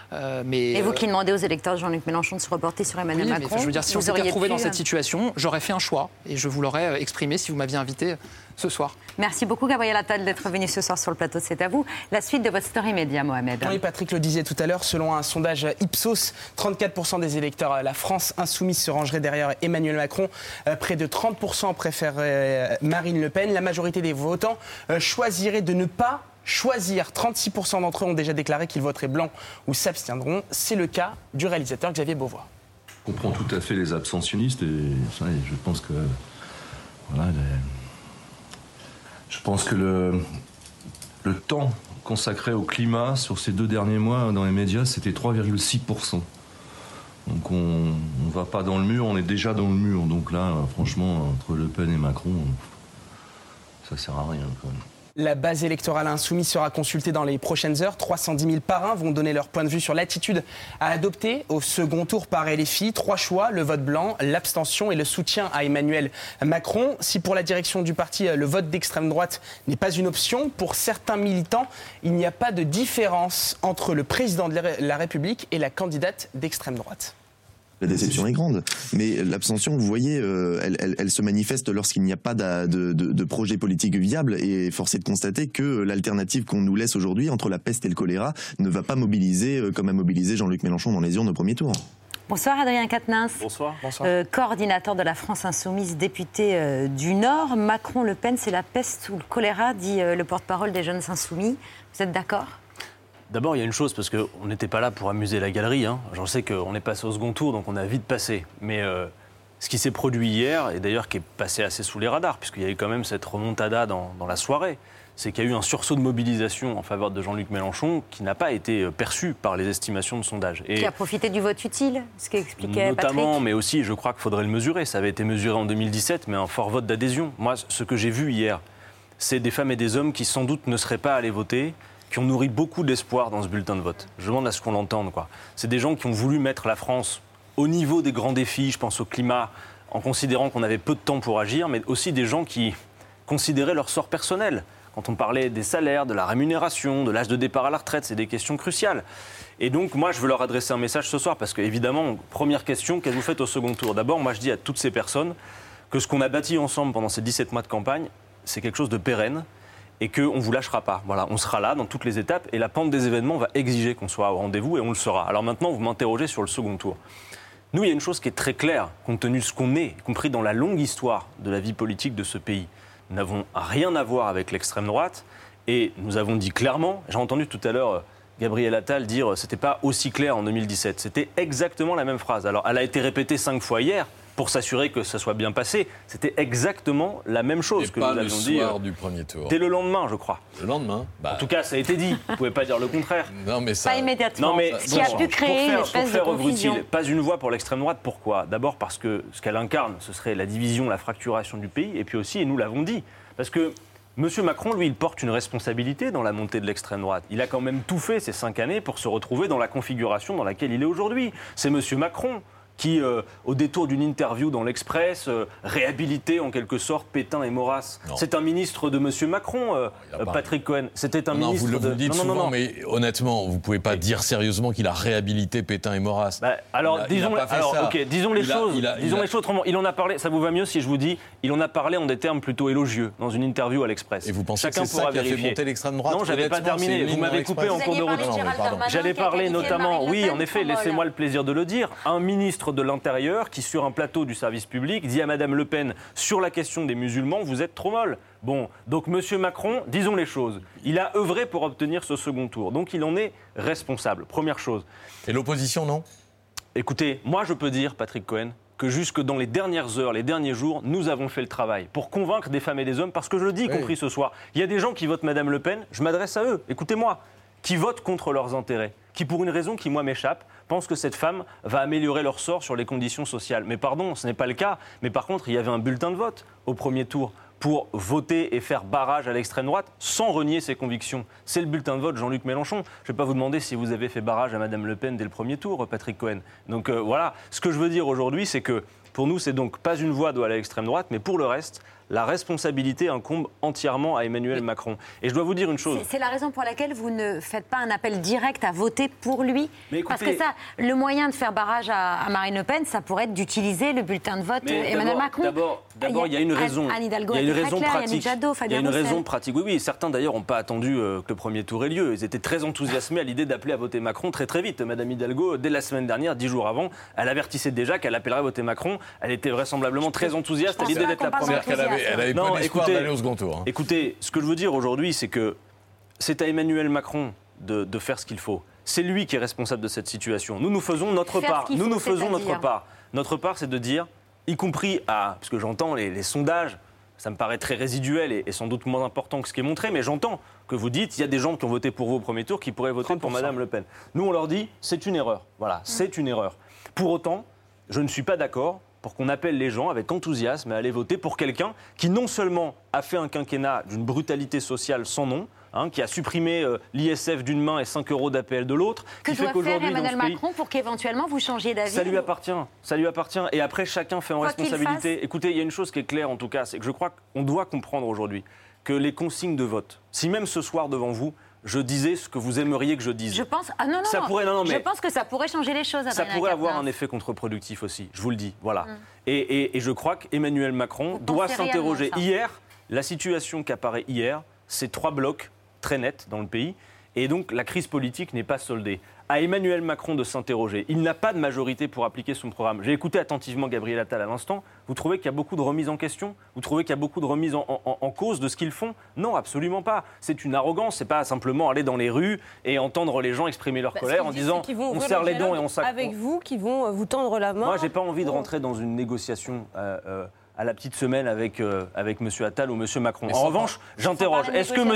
Et vous qui demandez aux électeurs de Jean-Luc Mélenchon de se reporter sur Emmanuel Macron, mais je veux dire, si on s'était retrouvé dans cette situation, j'aurais fait un choix et je vous l'aurais exprimé si vous m'aviez invité ce soir. Merci beaucoup Gabriel Attal d'être venu ce soir sur le plateau de C'est à vous. La suite de votre story média, Mohamed. Oui, Patrick le disait tout à l'heure, selon un sondage Ipsos, 34% des électeurs La France Insoumise se rangerait derrière Emmanuel Macron. Près de 30% préfèrent Marine Le Pen. La majorité des votants choisiraient de ne pas choisir. 36% d'entre eux ont déjà déclaré qu'ils voteraient blanc ou s'abstiendront. C'est le cas du réalisateur Xavier Beauvois. Je comprends tout à fait les abstentionnistes et je pense que je pense que le temps consacré au climat sur ces 2 derniers mois dans les médias, c'était 3,6%. Donc on ne va pas dans le mur, on est déjà dans le mur. Donc là, franchement, entre Le Pen et Macron, ça sert à rien quand même. La base électorale insoumise sera consultée dans les prochaines heures. 310 000 parrains vont donner leur point de vue sur l'attitude à adopter au second tour par LFI. 3 choix, le vote blanc, l'abstention et le soutien à Emmanuel Macron. Si pour la direction du parti, le vote d'extrême droite n'est pas une option, pour certains militants, il n'y a pas de différence entre le président de la République et la candidate d'extrême droite. La déception est grande, mais l'abstention, vous voyez, elle se manifeste lorsqu'il n'y a pas de projet politique viable, et force est de constater que l'alternative qu'on nous laisse aujourd'hui entre la peste et le choléra ne va pas mobiliser comme a mobilisé Jean-Luc Mélenchon dans les urnes au premier tour. Bonsoir Adrien Quatennens. Bonsoir. Coordinateur de la France Insoumise, député du Nord. Macron-Le Pen, c'est la peste ou le choléra, dit le porte-parole des Jeunes Insoumis. Vous êtes d'accord ? D'abord, il y a une chose, parce qu'on n'était pas là pour amuser la galerie. J'en sais qu'on est passé au second tour, donc on a vite passé. Mais ce qui s'est produit hier, et d'ailleurs qui est passé assez sous les radars, puisqu'il y a eu quand même cette remontada dans la soirée, c'est qu'il y a eu un sursaut de mobilisation en faveur de Jean-Luc Mélenchon qui n'a pas été perçu par les estimations de sondage. Et qui a profité du vote utile, ce qu'expliquait Patrick. Notamment, mais aussi, je crois qu'il faudrait le mesurer. Ça avait été mesuré en 2017, mais un fort vote d'adhésion. Moi, ce que j'ai vu hier, c'est des femmes et des hommes qui sans doute ne seraient pas allés voter, qui ont nourri beaucoup d'espoir dans ce bulletin de vote. Je demande à ce qu'on l'entende, quoi. C'est des gens qui ont voulu mettre la France au niveau des grands défis, je pense au climat, en considérant qu'on avait peu de temps pour agir, mais aussi des gens qui considéraient leur sort personnel. Quand on parlait des salaires, de la rémunération, de l'âge de départ à la retraite, c'est des questions cruciales. Et donc, moi, je veux leur adresser un message ce soir, parce qu'évidemment, première question, qu'est-ce que vous faites au second tour ? D'abord, moi, je dis à toutes ces personnes que ce qu'on a bâti ensemble pendant ces 17 mois de campagne, c'est quelque chose de pérenne, et qu'on ne vous lâchera pas. Voilà, on sera là dans toutes les étapes et la pente des événements va exiger qu'on soit au rendez-vous et on le sera. Alors maintenant, vous m'interrogez sur le second tour. Nous, il y a une chose qui est très claire, compte tenu de ce qu'on est, y compris dans la longue histoire de la vie politique de ce pays. Nous n'avons rien à voir avec l'extrême droite et nous avons dit clairement, j'ai entendu tout à l'heure Gabriel Attal dire que ce n'était pas aussi clair en 2017. C'était exactement la même phrase. Alors, elle a été répétée 5 fois hier, pour s'assurer que ça soit bien passé. C'était exactement la même chose que nous avions dit. Le soir du premier tour. Dès le lendemain, je crois. Le lendemain. En tout cas, ça a été dit. Vous ne pouvez pas dire le contraire. Non, mais ça... Pas immédiatement. Non, mais ce qui a pu créer une espèce de confusion. Utile, pas une voix pour l'extrême droite. Pourquoi ? D'abord parce que ce qu'elle incarne, ce serait la division, la fracturation du pays. Et puis aussi, et nous l'avons dit, parce que M. Macron, lui, il porte une responsabilité dans la montée de l'extrême droite. Il a quand même tout fait ces 5 années pour se retrouver dans la configuration dans laquelle il est aujourd'hui. C'est M. Macron qui, au détour d'une interview dans l'Express, réhabilitait en quelque sorte Pétain et Maurras. Non. C'est un ministre de M. Macron, Patrick Cohen. C'était un ministre vous le dites souvent, mais honnêtement, vous ne pouvez pas dire sérieusement qu'il a réhabilité Pétain et Maurras. Disons les choses autrement. Il en a parlé, ça vous va mieux si je vous dis, il en a parlé en des termes plutôt élogieux dans une interview à l'Express. Et vous pensez que c'est ça qui a fait monter l'extrême droite ? Non, je n'avais pas terminé. Vous m'avez coupé en cours de route. J'allais parler notamment, oui, en effet, laissez-moi le plaisir de le dire, un ministre de l'Intérieur qui, sur un plateau du service public, dit à Madame Le Pen, sur la question des musulmans, vous êtes trop molle. Bon, donc Monsieur Macron, disons les choses, il a œuvré pour obtenir ce second tour, donc il en est responsable, première chose. Et l'opposition, non ? Écoutez, moi je peux dire, Patrick Cohen, que jusque dans les dernières heures, les derniers jours, nous avons fait le travail pour convaincre des femmes et des hommes, parce que je le dis, y compris ce soir, il y a des gens qui votent Madame Le Pen, je m'adresse à eux, écoutez-moi, qui votent contre leurs intérêts, qui pour une raison qui moi m'échappe, pensent que cette femme va améliorer leur sort sur les conditions sociales. Mais pardon, ce n'est pas le cas. Mais par contre, il y avait un bulletin de vote au premier tour pour voter et faire barrage à l'extrême droite sans renier ses convictions. C'est le bulletin de vote Jean-Luc Mélenchon. Je ne vais pas vous demander si vous avez fait barrage à Madame Le Pen dès le premier tour, Patrick Cohen. Donc voilà, ce que je veux dire aujourd'hui, c'est que pour nous, c'est donc pas une voie doit aller à l'extrême droite, mais pour le reste, la responsabilité incombe entièrement à Emmanuel Macron. Et je dois vous dire une chose. C'est la raison pour laquelle vous ne faites pas un appel direct à voter pour lui. Mais écoutez, parce que ça, le moyen de faire barrage à Marine Le Pen, ça pourrait être d'utiliser le bulletin de vote Emmanuel Macron. D'abord, il y a une raison. Anne Hidalgo il y a une raison pratique. Il y a une raison pratique. Oui, certains d'ailleurs n'ont pas attendu que le premier tour ait lieu. Ils étaient très enthousiasmés à l'idée d'appeler à voter Macron très très vite. Madame Hidalgo, dès la semaine dernière, 10 jours avant, elle avertissait déjà qu'elle appellerait à voter Macron. Elle était vraisemblablement très enthousiaste à l'idée d'être la première. Elle avait pas d'espoir d'aller au second tour. Écoutez, ce que je veux dire aujourd'hui, c'est que c'est à Emmanuel Macron de faire ce qu'il faut. C'est lui qui est responsable de cette situation. Nous faisons notre part. Nous faisons notre part. Notre part, c'est de dire, y compris parce que j'entends les sondages, ça me paraît très résiduel et sans doute moins important que ce qui est montré, mais j'entends que vous dites, il y a des gens qui ont voté pour vous au premier tour qui pourraient voter pour Madame Le Pen. Nous, on leur dit, c'est une erreur. Voilà, c'est une erreur. Pour autant, je ne suis pas d'accord pour qu'on appelle les gens avec enthousiasme à aller voter pour quelqu'un qui non seulement a fait un quinquennat d'une brutalité sociale sans nom, qui a supprimé l'ISF d'une main et 5 € d'APL de l'autre. Que doit faire Emmanuel Macron pour qu'éventuellement vous changiez d'avis? Ça lui appartient. Et après, chacun fait en responsabilité. Écoutez, il y a une chose qui est claire en tout cas, c'est que je crois qu'on doit comprendre aujourd'hui que les consignes de vote, si même ce soir devant vous, je disais ce que vous aimeriez que je dise. Je pense. Ah non, je pense que ça pourrait changer les choses. Ça pourrait avoir un effet contre-productif aussi, je vous le dis. Voilà. Et je crois qu'Emmanuel Macron doit s'interroger. Hier, la situation qui apparaît hier, c'est 3 blocs très nets dans le pays. Et donc, la crise politique n'est pas soldée. À Emmanuel Macron de s'interroger. Il n'a pas de majorité pour appliquer son programme. J'ai écouté attentivement Gabriel Attal à l'instant. Vous trouvez qu'il y a beaucoup de remises en question? Vous trouvez qu'il y a beaucoup de remises en cause de ce qu'ils font? Non, absolument pas. C'est une arrogance. C'est pas simplement aller dans les rues et entendre les gens exprimer leur colère en disant on serre les dents et on s'accroche. Avec vous, qui vont vous tendre la main. Moi, j'ai pas envie de rentrer dans une négociation à la petite semaine avec M. Attal ou M. Macron. En revanche, j'interroge, est-ce que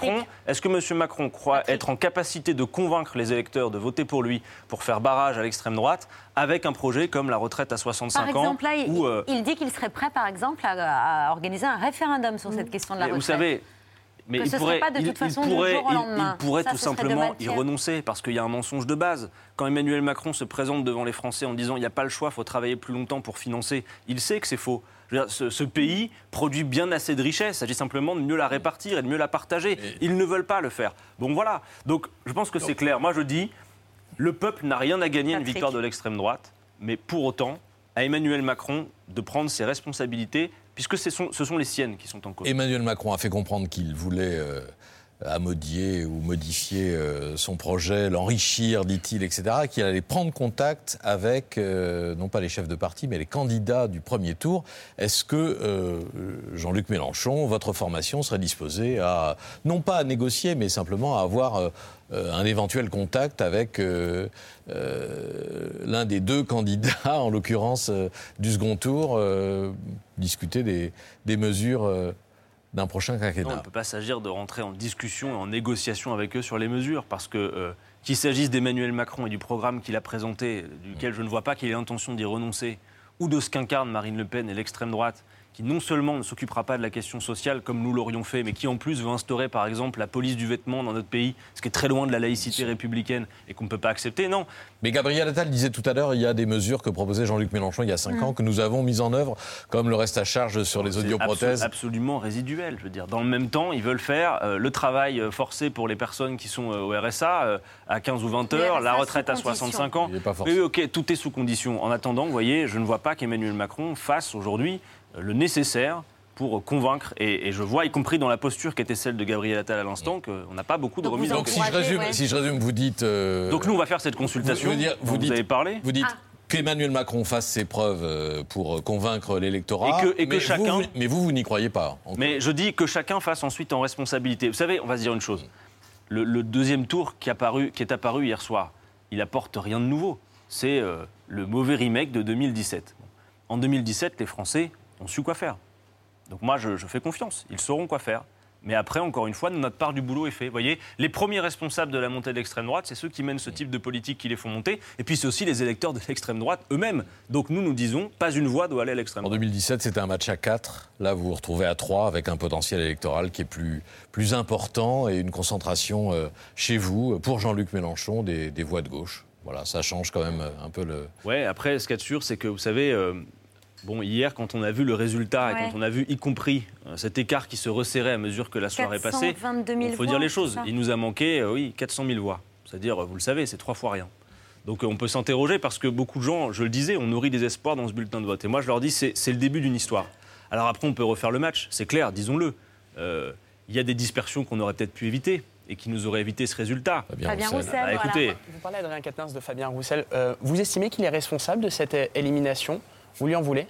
M. Macron croit être en capacité de convaincre les électeurs de voter pour lui pour faire barrage à l'extrême droite avec un projet comme la retraite à 65 ans? Par exemple, là, il dit qu'il serait prêt, par exemple, à organiser un référendum sur cette question de la retraite. Vous savez, mais il pourrait tout simplement y renoncer parce qu'il y a un mensonge de base. Quand Emmanuel Macron se présente devant les Français en disant il n'y a pas le choix, il faut travailler plus longtemps pour financer, il sait que c'est faux. Je veux dire, ce pays produit bien assez de richesses, il s'agit simplement de mieux la répartir et de mieux la partager. Ils ne veulent pas le faire. Donc voilà, donc, je pense que c'est clair. Moi je dis, le peuple n'a rien à gagner à une victoire de l'extrême droite, mais pour autant, à Emmanuel Macron de prendre ses responsabilités, puisque ce sont les siennes qui sont en cause. Emmanuel Macron a fait comprendre qu'il voulait amodier ou modifier son projet, l'enrichir, dit-il, etc., qu'il allait prendre contact avec, non pas les chefs de parti, mais les candidats du premier tour. Est-ce que Jean-Luc Mélenchon, votre formation, serait disposée à, non pas à négocier, mais simplement à avoir un éventuel contact avec l'un des 2 candidats, en l'occurrence du second tour, discuter des mesures d'un prochain quinquennat? Non, on ne peut pas s'agir de rentrer en discussion et en négociation avec eux sur les mesures, parce que qu'il s'agisse d'Emmanuel Macron et du programme qu'il a présenté, duquel je ne vois pas qu'il ait l'intention d'y renoncer, ou de ce qu'incarne Marine Le Pen et l'extrême droite, qui non seulement ne s'occupera pas de la question sociale comme nous l'aurions fait, mais qui en plus veut instaurer par exemple la police du vêtement dans notre pays, ce qui est très loin de la laïcité républicaine et qu'on ne peut pas accepter, non. Mais Gabriel Attal disait tout à l'heure, il y a des mesures que proposait Jean-Luc Mélenchon il y a 5 ans, que nous avons mises en œuvre, comme le reste à charge sur les audioprothèses. Absolument résiduel, je veux dire. Dans le même temps, ils veulent faire le travail forcé pour les personnes qui sont au RSA à 15 ou 20 heures, la retraite à 65 ans. Oui, ok, tout est sous condition. En attendant, vous voyez, je ne vois pas qu'Emmanuel Macron fasse aujourd'hui le nécessaire pour convaincre, et je vois, y compris dans la posture qui était celle de Gabriel Attal à l'instant, qu'on n'a pas beaucoup de remises en question. Si je résume, vous dites... Donc nous, on va faire cette consultation, vous avez parlé. Vous dites qu'Emmanuel Macron fasse ses preuves pour convaincre l'électorat, mais vous n'y croyez pas. Encore. Mais je dis que chacun fasse ensuite en responsabilité. Vous savez, on va se dire une chose. Le deuxième tour qui est apparu hier soir, il apporte rien de nouveau. C'est le mauvais remake de 2017. En 2017, les Français ont su quoi faire. Donc moi, je fais confiance. Ils sauront quoi faire. Mais après, encore une fois, notre part du boulot est faite. Vous voyez, les premiers responsables de la montée de l'extrême droite, c'est ceux qui mènent ce type de politique qui les font monter. Et puis, c'est aussi les électeurs de l'extrême droite eux-mêmes. Donc nous disons, pas une voix doit aller à l'extrême droite. En 2017, c'était un match à 4. Là, vous vous retrouvez à 3 avec un potentiel électoral qui est plus important et une concentration chez vous, pour Jean-Luc Mélenchon, des voix de gauche. Voilà, ça change quand même un peu le... Ouais, après, ce qu'il y a de sûr, c'est que, vous savez... hier, quand on a vu le résultat et quand on a vu, y compris, cet écart qui se resserrait à mesure que la soirée passait, il faut dire les choses. Il nous a manqué, 400 000 voix. C'est-à-dire, vous le savez, c'est 3 fois rien. Donc on peut s'interroger parce que beaucoup de gens, je le disais, ont nourri des espoirs dans ce bulletin de vote. Et moi, je leur dis, c'est le début d'une histoire. Alors après, on peut refaire le match, c'est clair, disons-le. Il y a des dispersions qu'on aurait peut-être pu éviter et qui nous auraient évité ce résultat. Fabien Roussel, écoutez, vous parlez d'Adrien Quatennens, de Fabien Roussel. Vous estimez qu'il est responsable de cette élimination? Vous lui en voulez?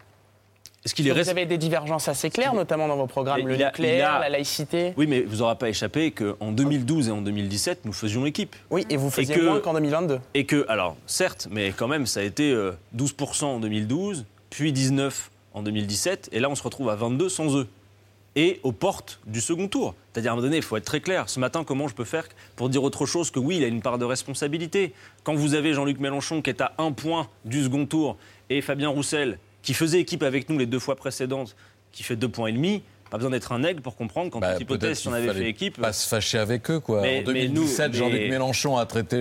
Vous avez des divergences assez claires, notamment dans vos programmes, le nucléaire, la laïcité. Oui, mais vous n'aurez pas échappé qu'en 2012 et en 2017, nous faisions équipe. Oui, et vous faisiez moins qu'en 2022. Et que, alors, certes, mais quand même, ça a été 12% en 2012, puis 19% en 2017, et là, on se retrouve à 22% sans eux. et aux portes du second tour. C'est-à-dire, à un moment donné, il faut être très clair. Ce matin, comment je peux faire pour dire autre chose que oui, il a une part de responsabilité. Quand vous avez Jean-Luc Mélenchon qui est à 1 point du second tour et Fabien Roussel, qui faisait équipe avec nous les 2 fois précédentes, qui fait 2,5 points, pas besoin d'être un aigle pour comprendre qu'en toute hypothèse, si on avait fait équipe... Pas se fâcher avec eux, quoi. En 2017, Jean-Luc Mélenchon a traité...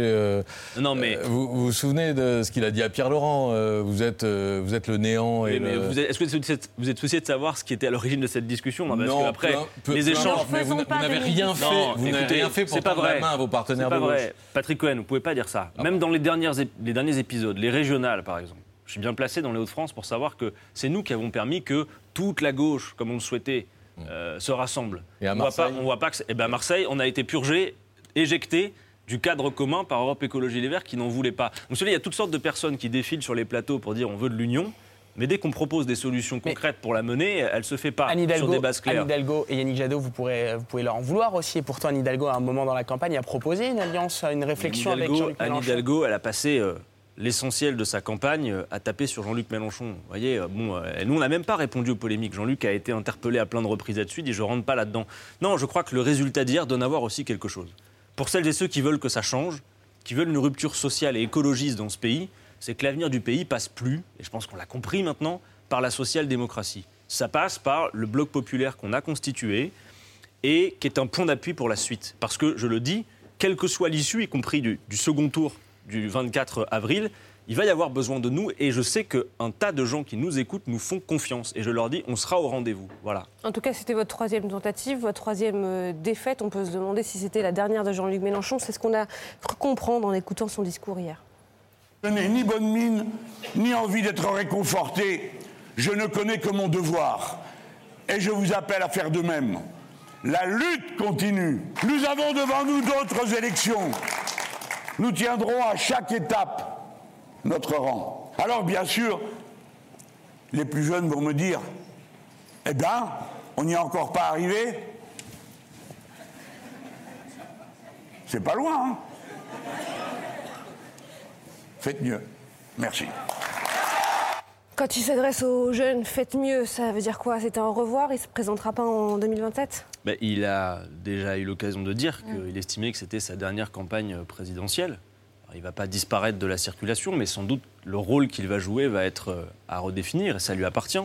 vous vous souvenez de ce qu'il a dit à Pierre Laurent, vous êtes le néant et Est-ce que vous êtes soucié de savoir ce qui était à l'origine de cette discussion? Parce que après, les échanges... Mais vous n'avez rien fait. Vous n'avez rien fait pour tendre la main à vos partenaires de gauche. C'est pas vrai. Patrick Cohen, vous ne pouvez pas dire ça. Même dans les derniers épisodes, les régionales, par exemple. Je suis bien placé dans les Hauts-de-France pour savoir que c'est nous qui avons permis que toute la gauche, comme on le souhaitait, se rassemble. Et à Marseille, on voit pas que à Marseille, on a été purgé, éjecté du cadre commun par Europe Écologie Les Verts qui n'en voulait pas. Donc il y a toutes sortes de personnes qui défilent sur les plateaux pour dire on veut de l'union. Mais dès qu'on propose des solutions concrètes pour la mener, elle ne se fait pas sur des bases claires. Anne Hidalgo et Yannick Jadot, vous pouvez leur en vouloir aussi. Et pourtant, Anne Hidalgo, à un moment dans la campagne, a proposé une alliance, une réflexion avec Jean-Luc Mélenchon. Anne Hidalgo, elle a passé l'essentiel de sa campagne à taper sur Jean-Luc Mélenchon. Vous voyez, nous, on n'a même pas répondu aux polémiques. Jean-Luc a été interpellé à plein de reprises là-dessus, dit je ne rentre pas là-dedans. Non, je crois que le résultat d'hier donne à voir aussi quelque chose. Pour celles et ceux qui veulent que ça change, qui veulent une rupture sociale et écologiste dans ce pays, c'est que l'avenir du pays passe plus, et je pense qu'on l'a compris maintenant, par la social-démocratie. Ça passe par le bloc populaire qu'on a constitué et qui est un point d'appui pour la suite. Parce que, je le dis, quelle que soit l'issue, y compris du second tour du 24 avril, il va y avoir besoin de nous et je sais qu'un tas de gens qui nous écoutent nous font confiance et je leur dis on sera au rendez-vous. Voilà. En tout cas, c'était votre 3e tentative, votre 3e défaite. On peut se demander si c'était la dernière de Jean-Luc Mélenchon. C'est ce qu'on a cru comprendre en écoutant son discours hier. Je n'ai ni bonne mine, ni envie d'être réconforté. Je ne connais que mon devoir. Et je vous appelle à faire de même. La lutte continue. Nous avons devant nous d'autres élections. Nous tiendrons à chaque étape notre rang. Alors, bien sûr, les plus jeunes vont me dire « Eh bien, on n'y est encore pas arrivé ?» C'est pas loin, hein? Faites mieux. Merci. Quand il s'adresse aux jeunes, faites mieux, ça veut dire quoi? C'est un au revoir? Il ne se présentera pas en 2027? Il a déjà eu l'occasion de dire qu'il estimait que c'était sa dernière campagne présidentielle. Alors, il ne va pas disparaître de la circulation, mais sans doute le rôle qu'il va jouer va être à redéfinir, et ça lui appartient.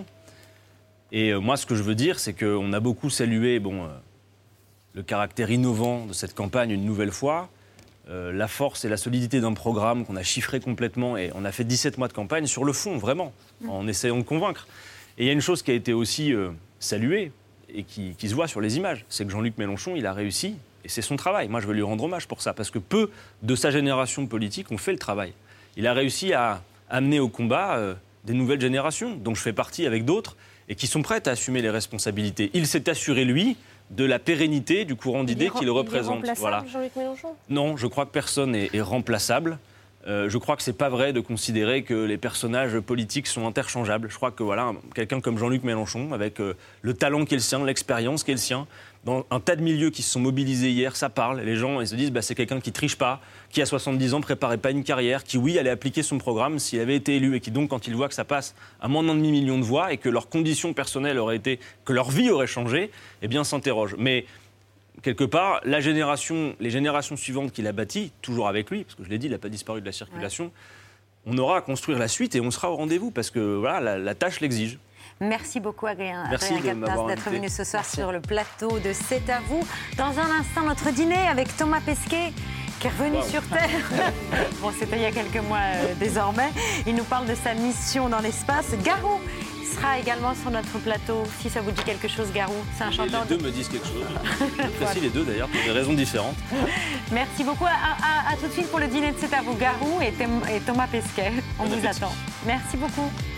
Et moi, ce que je veux dire, c'est qu'on a beaucoup salué le caractère innovant de cette campagne une nouvelle fois, la force et la solidité d'un programme qu'on a chiffré complètement, et on a fait 17 mois de campagne sur le fond, vraiment, en essayant de convaincre. Et il y a une chose qui a été aussi saluée, et qui se voit sur les images, c'est que Jean-Luc Mélenchon, il a réussi, et c'est son travail. Moi, je veux lui rendre hommage pour ça, parce que peu de sa génération politique ont fait le travail. Il a réussi à amener au combat des nouvelles générations, dont je fais partie avec d'autres, et qui sont prêtes à assumer les responsabilités. Il s'est assuré, lui, de la pérennité du courant d'idées qu'il représente. Il est remplaçable, Jean-Luc Mélenchon ? Non, je crois que personne n'est remplaçable. Je crois que c'est pas vrai de considérer que les personnages politiques sont interchangeables. Je crois que quelqu'un comme Jean-Luc Mélenchon, avec le talent qui est le sien, l'expérience qui est le sien, dans un tas de milieux qui se sont mobilisés hier, ça parle. Les gens ils se disent c'est quelqu'un qui triche pas, qui à 70 ans préparait pas une carrière, qui allait appliquer son programme s'il avait été élu et qui donc quand il voit que ça passe à moins d'1,5 million de voix et que leurs conditions personnelles auraient été, que leur vie aurait changé, s'interroge. Mais quelque part, les générations suivantes qu'il a bâties, toujours avec lui, parce que je l'ai dit, il n'a pas disparu de la circulation, on aura à construire la suite et on sera au rendez-vous parce que la tâche l'exige. Merci beaucoup, Adrien Gapnas, d'être venu ce soir sur le plateau de C'est à vous. Dans un instant, notre dîner avec Thomas Pesquet, qui est revenu sur Terre. C'était il y a quelques mois désormais. Il nous parle de sa mission dans l'espace. Garou sera également sur notre plateau, si ça vous dit quelque chose, Garou. C'est un chanteur. Les deux me disent quelque chose. J'apprécie les deux d'ailleurs, pour des raisons différentes. Merci beaucoup. À tout de suite pour le dîner de C'est à vous, Garou et Thomas Pesquet. On vous attend. Merci beaucoup.